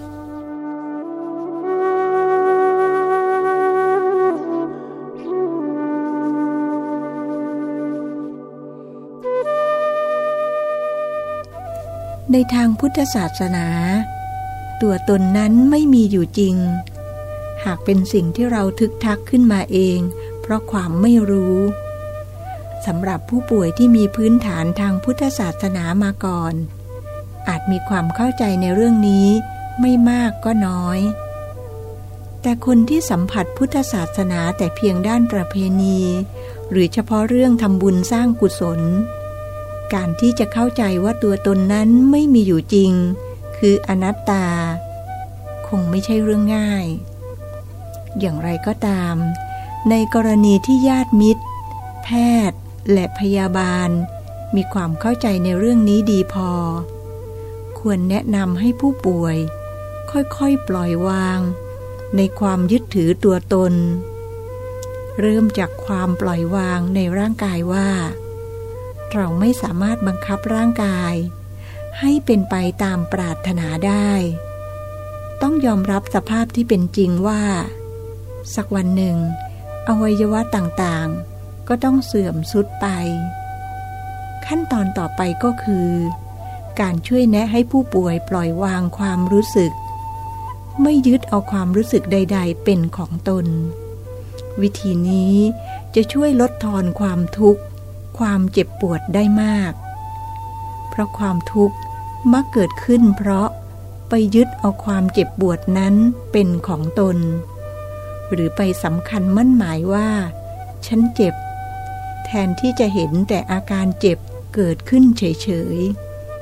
ในทางพุทธศาสนาตัวตนนั้นไม่มีอยู่จริงหากเป็นสิ่งที่เราทึกทักขึ้นมาเองเพราะความไม่รู้สำหรับผู้ป่วยที่มีพื้นฐานทางพุทธศาสนามาก่อนอาจมีความเข้าใจในเรื่องนี้ไม่มากก็น้อยแต่คนที่สัมผัสพุทธศาสนาแต่เพียงด้านประเพณีหรือเฉพาะเรื่องทำบุญสร้างกุศลการที่จะเข้าใจว่าตัวตนนั้นไม่มีอยู่จริงคืออนัตตาคงไม่ใช่เรื่องง่ายอย่างไรก็ตามในกรณีที่ญาติมิตรแพทย์และพยาบาลมีความเข้าใจในเรื่องนี้ดีพอควรแนะนำให้ผู้ป่วยค่อยๆปล่อยวางในความยึดถือตัวตนเริ่มจากความปล่อยวางในร่างกายว่าเราไม่สามารถบังคับร่างกายให้เป็นไปตามปรารถนาได้ต้องยอมรับสภาพที่เป็นจริงว่าสักวันหนึ่งอวัยวะต่างๆก็ต้องเสื่อมทรุดไปขั้นตอนต่อไปก็คือการช่วยแนะให้ผู้ป่วยปล่อยวางความรู้สึกไม่ยึดเอาความรู้สึกใดๆเป็นของตนวิธีนี้จะช่วยลดทอนความทุกข์ความเจ็บปวดได้มากเพราะความทุกข์มักเกิดขึ้นเพราะไปยึดเอาความเจ็บปวดนั้นเป็นของตนหรือไปสำคัญมั่นหมายว่าฉันเจ็บแทนที่จะเห็นแต่อาการเจ็บเกิดขึ้นเฉยๆ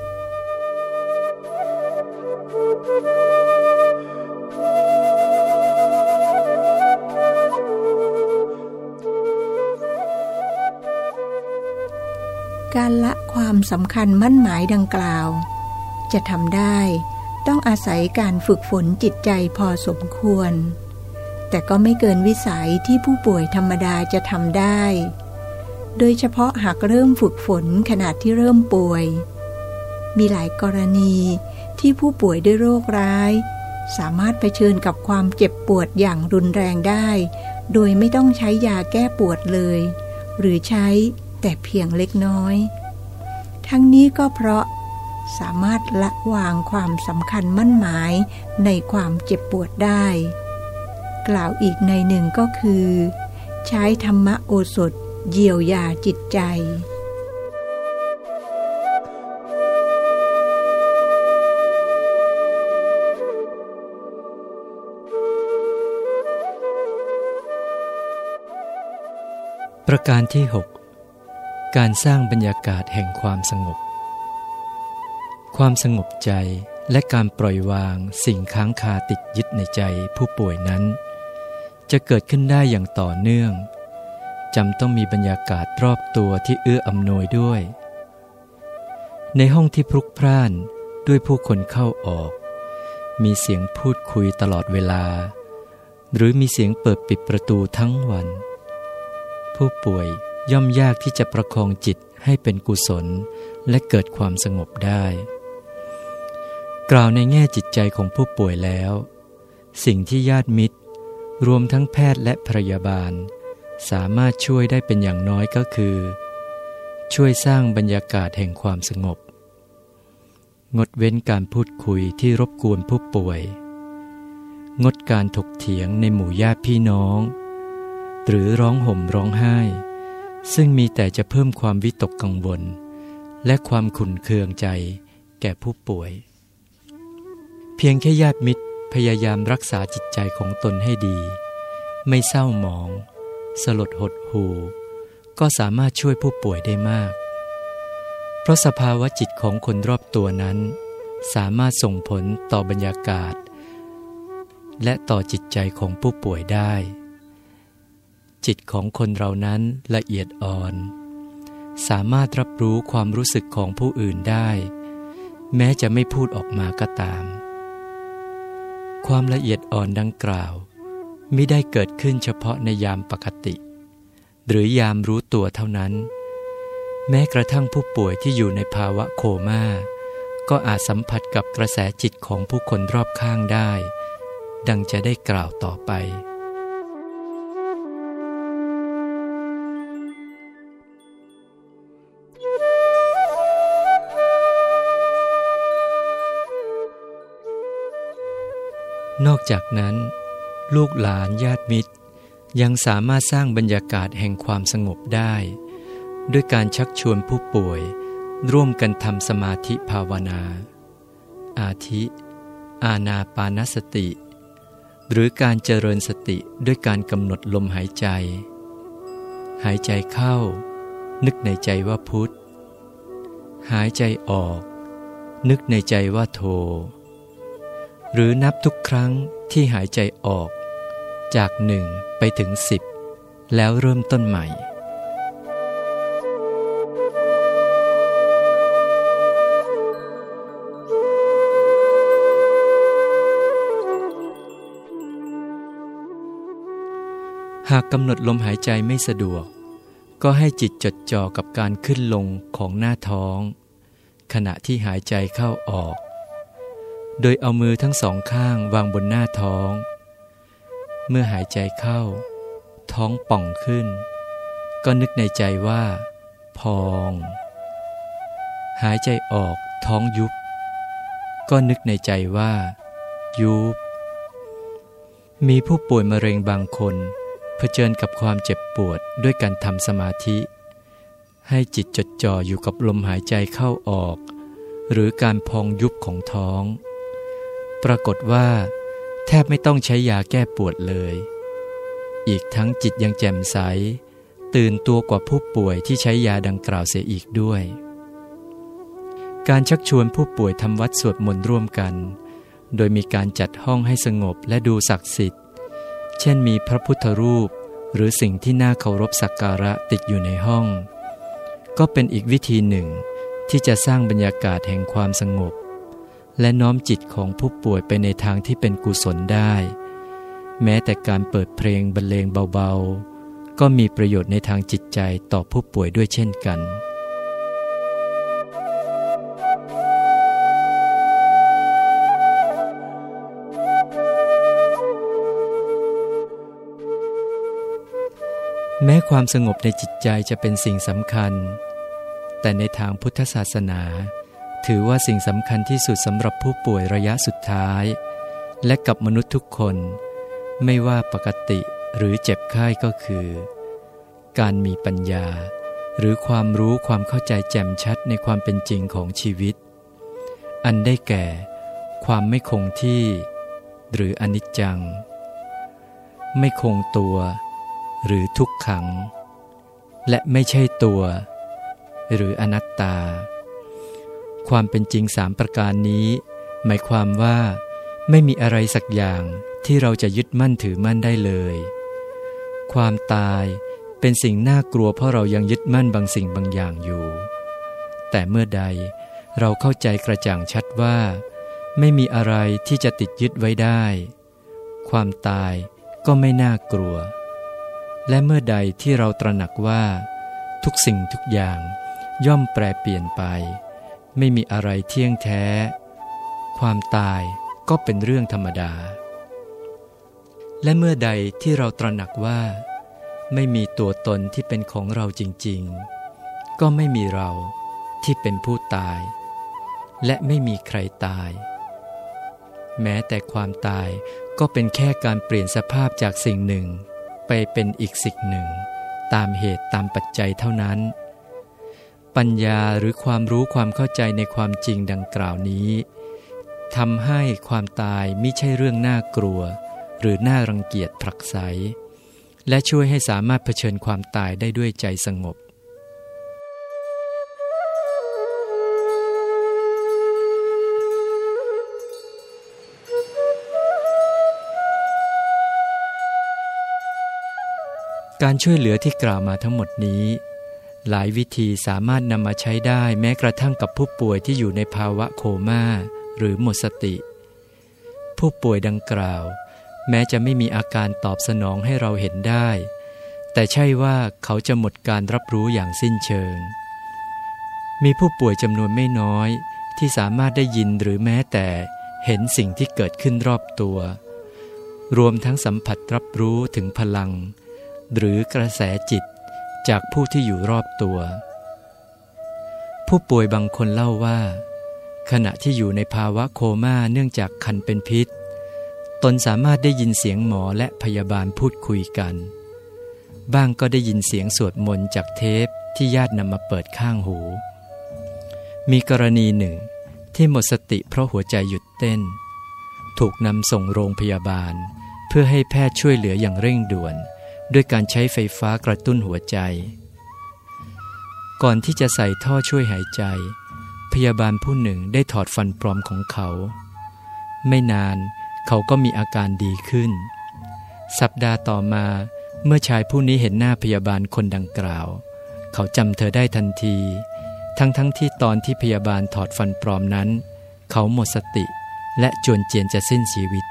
การละความสำคัญมั่นหมายดังกล่าวจะทำได้ต้องอาศัยการฝึกฝนจิตใจพอสมควรแต่ก็ไม่เกินวิสัยที่ผู้ป่วยธรรมดาจะทำได้โดยเฉพาะหากเริ่มฝึกฝนขณะที่เริ่มป่วยมีหลายกรณีที่ผู้ป่วยด้วยโรคร้ายสามารถเผชิญกับความเจ็บปวดอย่างรุนแรงได้โดยไม่ต้องใช้ยาแก้ปวดเลยหรือใช้แต่เพียงเล็กน้อยทั้งนี้ก็เพราะสามารถละวางความสำคัญมั่นหมายในความเจ็บปวดได้กล่าวอีกในหนึ่งก็คือใช้ธรรมโอสถเยียวยาจิตใจประการที่ 6 การสร้างบรรยากาศแห่งความสงบความสงบใจและการปล่อยวางสิ่งค้างคาติดยึดในใจผู้ป่วยนั้นจะเกิดขึ้นได้อย่างต่อเนื่องจำต้องมีบรรยากาศรอบตัวที่เอื้ออำนวยด้วยในห้องที่พลุกพล่านด้วยผู้คนเข้าออกมีเสียงพูดคุยตลอดเวลาหรือมีเสียงเปิดปิดประตูทั้งวันผู้ป่วยย่อมยากที่จะประคองจิตให้เป็นกุศลและเกิดความสงบได้กล่าวในแง่จิตใจของผู้ป่วยแล้วสิ่งที่ญาติมิตรรวมทั้งแพทย์และพยาบาลสามารถช่วยได้เป็นอย่างน้อยก็คือช่วยสร้างบรรยากาศแห่งความสงบงดเว้นการพูดคุยที่รบกวนผู้ป่วยงดการถกเถียงในหมู่ญาติพี่น้องหรือร้องห่มร้องไห้ซึ่งมีแต่จะเพิ่มความวิตกกังวลและความขุ่นเคืองใจแก่ผู้ป่วยเพียงแค่ญาติมิตรพยายามรักษาจิตใจของตนให้ดีไม่เศร้าหมองสลดหดหู่ก็สามารถช่วยผู้ป่วยได้มากเพราะสภาวะจิตของคนรอบตัวนั้นสามารถส่งผลต่อบรรยากาศและต่อจิตใจของผู้ป่วยได้จิตของคนเรานั้นละเอียดอ่อนสามารถรับรู้ความรู้สึกของผู้อื่นได้แม้จะไม่พูดออกมาก็ตามความละเอียดอ่อนดังกล่าวมิได้เกิดขึ้นเฉพาะในยามปกติหรือยามรู้ตัวเท่านั้นแม้กระทั่งผู้ป่วยที่อยู่ในภาวะโคม่าก็อาจสัมผัสกับกระแสจิตของผู้คนรอบข้างได้ดังจะได้กล่าวต่อไปนอกจากนั้นลูกหลานญาติมิตรยังสามารถสร้างบรรยากาศแห่งความสงบได้ด้วยการชักชวนผู้ป่วยร่วมกันทำสมาธิภาวนาอาทิอานาปานสติหรือการเจริญสติด้วยการกำหนดลมหายใจหายใจเข้านึกในใจว่าพุทธหายใจออกนึกในใจว่าโธหรือนับทุกครั้งที่หายใจออกจาก1ไปถึง10แล้วเริ่มต้นใหม่หากกำหนดลมหายใจไม่สะดวกก็ให้จิตจดจ่อกับการขึ้นลงของหน้าท้องขณะที่หายใจเข้าออกโดยเอามือทั้งสองข้างวางบนหน้าท้องเมื่อหายใจเข้าท้องป่องขึ้นก็นึกในใจว่าพองหายใจออกท้องยุบก็นึกในใจว่ายุบมีผู้ป่วยมะเร็งบางคนเผชิญกับความเจ็บปวดด้วยการทำสมาธิให้จิตจดจ่ออยู่กับลมหายใจเข้าออกหรือการพองยุบของท้องปรากฏว่าแทบไม่ต้องใช้ยาแก้ปวดเลยอีกทั้งจิตยังแจ่มใสตื่นตัวกว่าผู้ป่วยที่ใช้ยาดังกล่าวเสียอีกด้วยการชักชวนผู้ป่วยทำวัดสวดมนต์ร่วมกันโดยมีการจัดห้องให้สงบและดูศักดิ์สิทธิ์เช่นมีพระพุทธรูปหรือสิ่งที่น่าเคารพสักการะติดอยู่ในห้องก็เป็นอีกวิธีหนึ่งที่จะสร้างบรรยากาศแห่งความสงบและน้อมจิตของผู้ป่วยไปในทางที่เป็นกุศลได้แม้แต่การเปิดเพลงบรรเลงเบาๆก็มีประโยชน์ในทางจิตใจต่อผู้ป่วยด้วยเช่นกันแม้ความสงบในจิตใจจะเป็นสิ่งสำคัญแต่ในทางพุทธศาสนาถือว่าสิ่งสำคัญที่สุดสำหรับผู้ป่วยระยะสุดท้ายและกับมนุษย์ทุกคนไม่ว่าปกติหรือเจ็บไข้ก็คือการมีปัญญาหรือความรู้ความเข้าใจแจ่มชัดในความเป็นจริงของชีวิตอันได้แก่ความไม่คงที่หรืออนิจจังไม่คงตัวหรือทุกขังและไม่ใช่ตัวหรืออนัตตาความเป็นจริง3ประการนี้หมายความว่าไม่มีอะไรสักอย่างที่เราจะยึดมั่นถือมั่นได้เลยความตายเป็นสิ่งน่ากลัวเพราะเรายังยึดมั่นบางสิ่งบางอย่างอยู่แต่เมื่อใดเราเข้าใจกระจ่างชัดว่าไม่มีอะไรที่จะติดยึดไว้ได้ความตายก็ไม่น่ากลัวและเมื่อใดที่เราตระหนักว่าทุกสิ่งทุกอย่างย่อมแปรเปลี่ยนไปไม่มีอะไรเที่ยงแท้ความตายก็เป็นเรื่องธรรมดาและเมื่อใดที่เราตระหนักว่าไม่มีตัวตนที่เป็นของเราจริงๆก็ไม่มีเราที่เป็นผู้ตายและไม่มีใครตายแม้แต่ความตายก็เป็นแค่การเปลี่ยนสภาพจากสิ่งหนึ่งไปเป็นอีกสิ่งหนึ่งตามเหตุตามปัจจัยเท่านั้นปัญญาหรือความรู้ความเข้าใจในความจริงดังกล่าวนี้ทำให้ความตายมิใช่เรื่องน่ากลัวหรือน่ารังเกียจผลักไสและช่วยให้สามารถเผชิญความตายได้ด้วยใจสงบการช่วยเหลือที่กล่าวมาทั้งหมดนี้หลายวิธีสามารถนำมาใช้ได้แม้กระทั่งกับผู้ป่วยที่อยู่ในภาวะโคม่าหรือหมดสติผู้ป่วยดังกล่าวแม้จะไม่มีอาการตอบสนองให้เราเห็นได้แต่ใช่ว่าเขาจะหมดการรับรู้อย่างสิ้นเชิงมีผู้ป่วยจำนวนไม่น้อยที่สามารถได้ยินหรือแม้แต่เห็นสิ่งที่เกิดขึ้นรอบตัวรวมทั้งสัมผัสรับรู้ถึงพลังหรือกระแสจิตจากผู้ที่อยู่รอบตัวผู้ป่วยบางคนเล่าว่าขณะที่อยู่ในภาวะโคม่าเนื่องจากคันเป็นพิษตนสามารถได้ยินเสียงหมอและพยาบาลพูดคุยกันบ้างก็ได้ยินเสียงสวดมนต์จากเทปที่ญาตินำมาเปิดข้างหูมีกรณีหนึ่งที่หมดสติเพราะหัวใจหยุดเต้นถูกนำส่งโรงพยาบาลเพื่อให้แพทย์ช่วยเหลืออย่างเร่งด่วนด้วยการใช้ไฟฟ้ากระตุ้นหัวใจก่อนที่จะใส่ท่อช่วยหายใจพยาบาลผู้หนึ่งได้ถอดฟันปลอมของเขาไม่นานเขาก็มีอาการดีขึ้นสัปดาห์ต่อมาเมื่อชายผู้นี้เห็นหน้าพยาบาลคนดังกล่าวเขาจำเธอได้ทันทีทั้งที่ตอนที่พยาบาลถอดฟันปลอมนั้นเขาหมดสติและจวนเจียนจะสิ้นชีวิต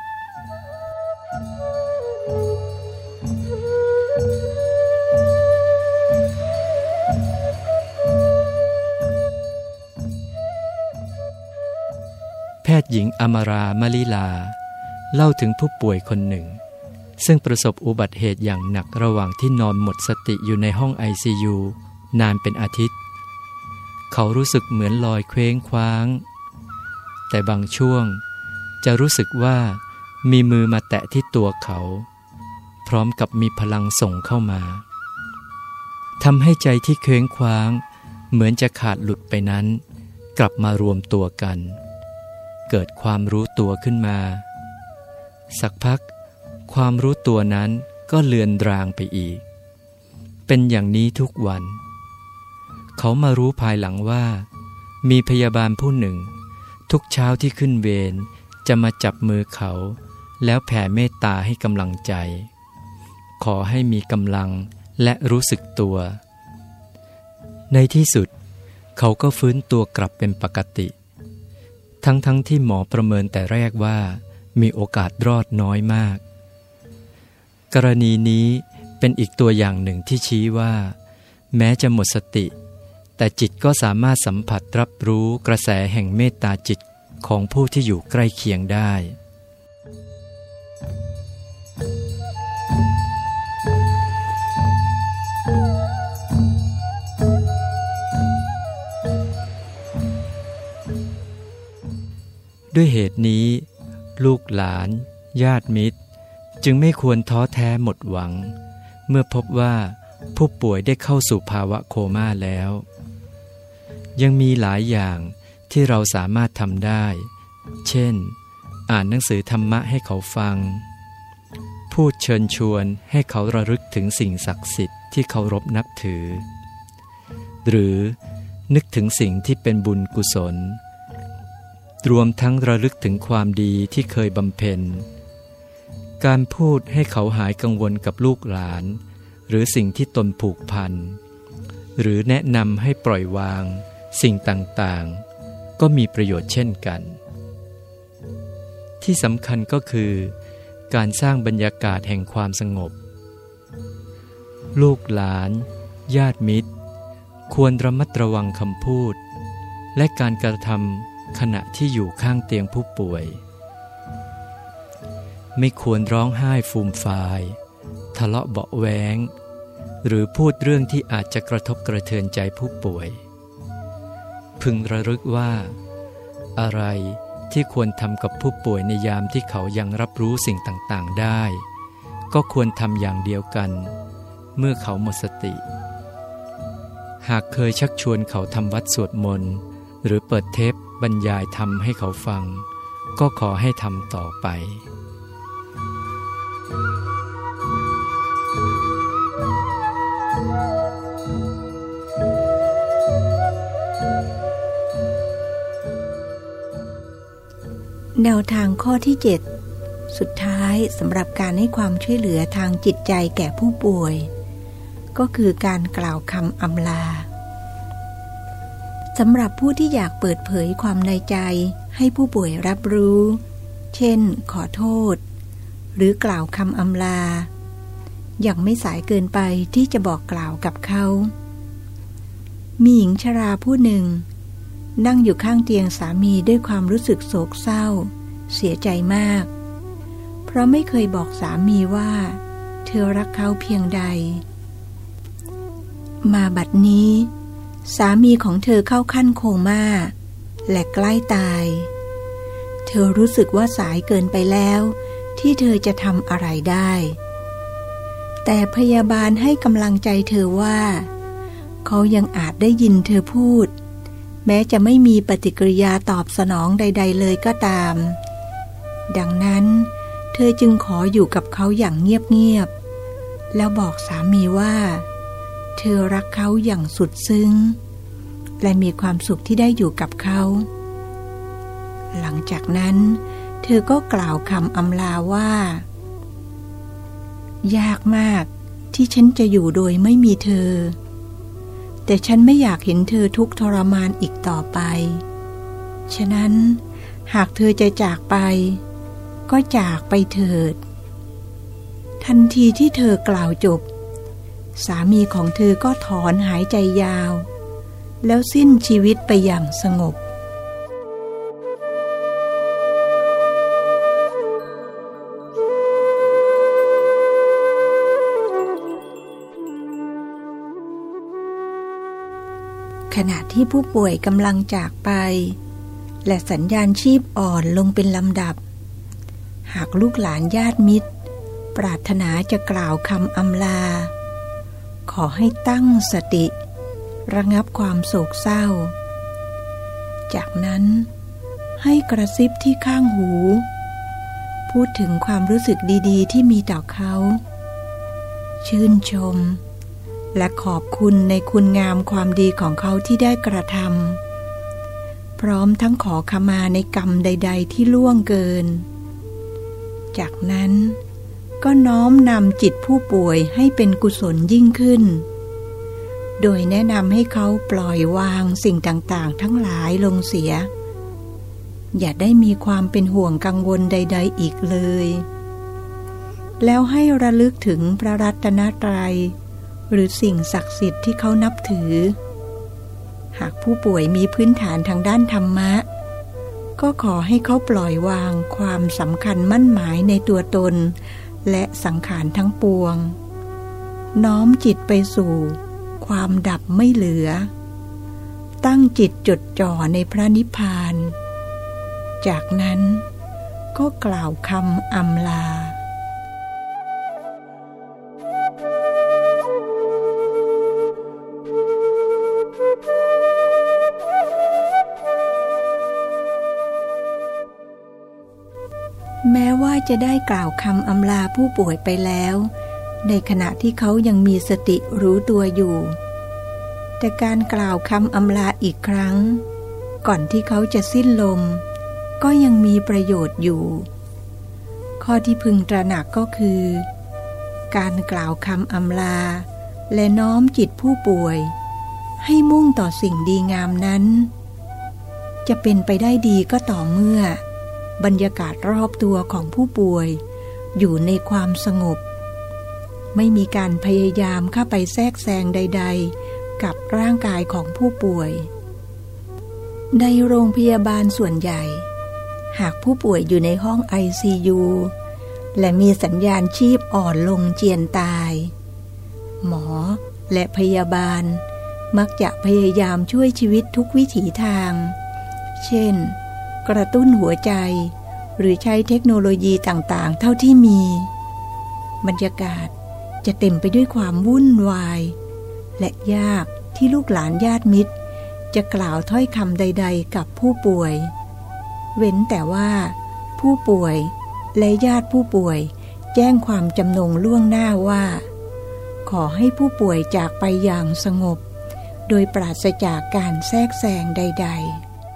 แพทย์หญิงอมรามลิลาเล่าถึงผู้ป่วยคนหนึ่งซึ่งประสบอุบัติเหตุอย่างหนักระหว่างที่นอนหมดสติอยู่ในห้อง ICU นานเป็นอาทิตย์เขารู้สึกเหมือนลอยเคว้งคว้างแต่บางช่วงจะรู้สึกว่ามีมือมาแตะที่ตัวเขาพร้อมกับมีพลังส่งเข้ามาทำให้ใจที่เคว้งคว้างเหมือนจะขาดหลุดไปนั้นกลับมารวมตัวกันเกิดความรู้ตัวขึ้นมาสักพักความรู้ตัวนั้นก็เลือนรางไปอีกเป็นอย่างนี้ทุกวันเขามารู้ภายหลังว่ามีพยาบาลผู้หนึ่งทุกเช้าที่ขึ้นเวรจะมาจับมือเขาแล้วแผ่เมตตาให้กำลังใจขอให้มีกำลังและรู้สึกตัวในที่สุดเขาก็ฟื้นตัวกลับเป็นปกติทั้งที่หมอประเมินแต่แรกว่ามีโอกาสรอดน้อยมากกรณีนี้เป็นอีกตัวอย่างหนึ่งที่ชี้ว่าแม้จะหมดสติแต่จิตก็สามารถสัมผัสรับรู้กระแสแห่งเมตตาจิตของผู้ที่อยู่ใกล้เคียงได้พด้วยเหตุนี้ลูกหลานญาติมิตรจึงไม่ควรท้อแท้หมดหวังเมื่อพบว่าผู้ป่วยได้เข้าสู่ภาวะโคม่าแล้วยังมีหลายอย่างที่เราสามารถทำได้เช่นอ่านหนังสือธรรมะให้เขาฟังพูดเชิญชวนให้เขาระลึกถึงสิ่งศักดิ์สิทธิ์ที่เคารพนับถือหรือนึกถึงสิ่งที่เป็นบุญกุศลรวมทั้งระลึกถึงความดีที่เคยบำเพ็ญการพูดให้เขาหายกังวลกับลูกหลานหรือสิ่งที่ตนผูกพันหรือแนะนำให้ปล่อยวางสิ่งต่างๆก็มีประโยชน์เช่นกันที่สำคัญก็คือการสร้างบรรยากาศแห่งความสงบลูกหลานญาติมิตรควรระมัดระวังคำพูดและการกระทำขณะที่อยู่ข้างเตียงผู้ป่วยไม่ควรร้องไห้ฟูมฟายทะเลาะเบาะแว้งหรือพูดเรื่องที่อาจจะกระทบกระเทือนใจผู้ป่วยพึงระลึกว่าอะไรที่ควรทำกับผู้ป่วยในยามที่เขายังรับรู้สิ่งต่างๆได้ก็ควรทำอย่างเดียวกันเมื่อเขาหมดสติหากเคยชักชวนเขาทำวัดสวดมนต์หรือเปิดเทปบรรยายธรรมให้เขาฟังก็ขอให้ทำต่อไปแนวทางข้อที่ 7 สุดท้ายสำหรับการให้ความช่วยเหลือทางจิตใจแก่ผู้ป่วยก็คือการกล่าวคำอำลาสำหรับผู้ที่อยากเปิดเผยความในใจให้ผู้ป่วยรับรู้เช่นขอโทษหรือกล่าวคำอำลายังไม่สายเกินไปที่จะบอกกล่าวกับเขามีหญิงชราผู้หนึ่งนั่งอยู่ข้างเตียงสามีด้วยความรู้สึกโศกเศร้าเสียใจมากเพราะไม่เคยบอกสามีว่าเธอรักเขาเพียงใดมาบัดนี้สามีของเธอเข้าขั้นโคม่าและใกล้ตายเธอรู้สึกว่าสายเกินไปแล้วที่เธอจะทำอะไรได้แต่พยาบาลให้กำลังใจเธอว่าเขายังอาจได้ยินเธอพูดแม้จะไม่มีปฏิกิริยาตอบสนองใดๆเลยก็ตามดังนั้นเธอจึงขออยู่กับเขาอย่างเงียบๆแล้วบอกสามีว่าเธอรักเขาอย่างสุดซึ้งและมีความสุขที่ได้อยู่กับเขาหลังจากนั้นเธอก็กล่าวคำอำลาว่ายากมากที่ฉันจะอยู่โดยไม่มีเธอแต่ฉันไม่อยากเห็นเธอทุกข์ทรมานอีกต่อไปฉะนั้นหากเธอจะจากไปก็จากไปเถิดทันทีที่เธอกล่าวจบสามีของเธอก็ถอนหายใจยาวแล้วสิ้นชีวิตไปอย่างสงบขณะที่ผู้ป่วยกำลังจากไปและสัญญาณชีพอ่อนลงเป็นลำดับหากลูกหลานญาติมิตรปรารถนาจะกล่าวคำอำลาขอให้ตั้งสติระงับความโศกเศร้าจากนั้นให้กระซิบที่ข้างหูพูดถึงความรู้สึกดีๆที่มีต่อเขาชื่นชมและขอบคุณในคุณงามความดีของเขาที่ได้กระทำพร้อมทั้งขอขมาในกรรมใดๆที่ล่วงเกินจากนั้นก็น้อมนำจิตผู้ป่วยให้เป็นกุศลยิ่งขึ้นโดยแนะนำให้เขาปล่อยวางสิ่งต่างๆทั้งหลายลงเสียอย่าได้มีความเป็นห่วงกังวลใดๆอีกเลยแล้วให้ระลึกถึงพระรัตนตรัยหรือสิ่งศักดิ์สิทธิ์ที่เขานับถือหากผู้ป่วยมีพื้นฐานทางด้านธรรมะก็ขอให้เขาปล่อยวางความสำคัญมั่นหมายในตัวตนและสังขารทั้งปวงน้อมจิตไปสู่ความดับไม่เหลือตั้งจิตจดจ่อในพระนิพพานจากนั้นก็กล่าวคำอำลาแม้ว่าจะได้กล่าวคำอำลาผู้ป่วยไปแล้วในขณะที่เขายังมีสติรู้ตัวอยู่แต่การกล่าวคำอำลาอีกครั้งก่อนที่เขาจะสิ้นลมก็ยังมีประโยชน์อยู่ข้อที่พึงตระหนักก็คือการกล่าวคำอำลาและน้อมจิตผู้ป่วยให้มุ่งต่อสิ่งดีงามนั้นจะเป็นไปได้ดีก็ต่อเมื่อบรรยากาศรอบตัวของผู้ป่วยอยู่ในความสงบไม่มีการพยายามเข้าไปแทรกแซงใดๆกับร่างกายของผู้ป่วยในโรงพยาบาลส่วนใหญ่หากผู้ป่วยอยู่ในห้อง ICU และมีสัญญาณชีพอ่อนลงเจียนตายหมอและพยาบาลมักจะพยายามช่วยชีวิตทุกวิถีทางเช่นกระตุ้นหัวใจหรือใช้เทคโนโลยีต่างๆเท่าที่มีบรรยากาศจะเต็มไปด้วยความวุ่นวายและยากที่ลูกหลานญาติมิตรจะกล่าวถ้อยคำใดๆกับผู้ป่วยเว้นแต่ว่าผู้ป่วยและญาติผู้ป่วยแจ้งความจำนงล่วงหน้าว่าขอให้ผู้ป่วยจากไปอย่างสงบโดยปราศจากการแทรกแซงใดๆ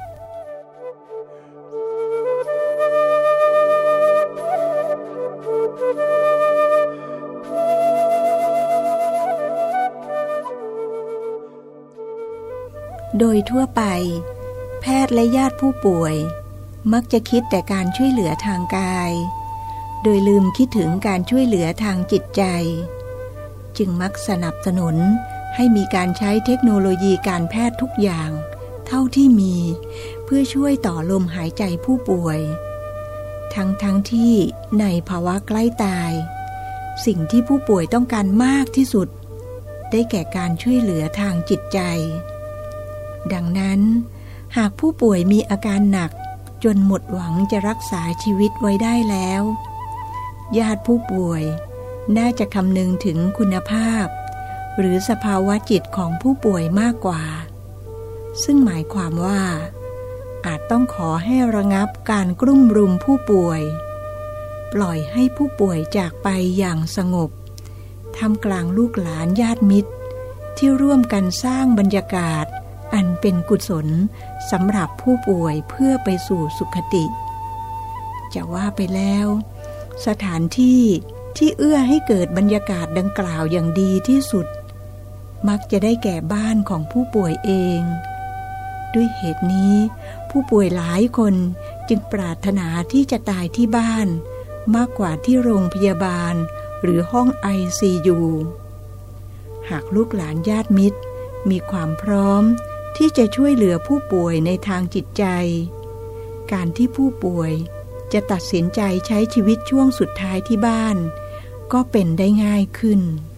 โดยทั่วไปแพทย์และญาติผู้ป่วยมักจะคิดแต่การช่วยเหลือทางกายโดยลืมคิดถึงการช่วยเหลือทางจิตใจจึงมักสนับสนุนให้มีการใช้เทคโนโลยีการแพทย์ทุกอย่างเท่าที่มีเพื่อช่วยต่อลมหายใจผู้ป่วยทั้งที่ในภาวะใกล้ตายสิ่งที่ผู้ป่วยต้องการมากที่สุดได้แก่การช่วยเหลือทางจิตใจดังนั้นหากผู้ป่วยมีอาการหนักจนหมดหวังจะรักษาชีวิตไว้ได้แล้วญาติผู้ป่วยน่าจะคำนึงถึงคุณภาพหรือสภาวะจิตของผู้ป่วยมากกว่าซึ่งหมายความว่าอาจต้องขอให้ระงับการกลุ่มรุมผู้ป่วยปล่อยให้ผู้ป่วยจากไปอย่างสงบท่ามกลางลูกหลานญาติมิตรที่ร่วมกันสร้างบรรยากาศอันเป็นกุศลสำหรับผู้ป่วยเพื่อไปสู่สุคติจะว่าไปแล้วสถานที่ที่เอื้อให้เกิดบรรยากาศดังกล่าวอย่างดีที่สุดมักจะได้แก่บ้านของผู้ป่วยเองด้วยเหตุนี้ผู้ป่วยหลายคนจึงปรารถนาที่จะตายที่บ้านมากกว่าที่โรงพยาบาลหรือห้อง ICU หากลูกหลานญาติมิตรมีความพร้อมที่จะช่วยเหลือผู้ป่วยในทางจิตใจการที่ผู้ป่วยจะตัดสินใจใช้ชีวิตช่วงสุดท้ายที่บ้านก็เป็นได้ง่ายขึ้น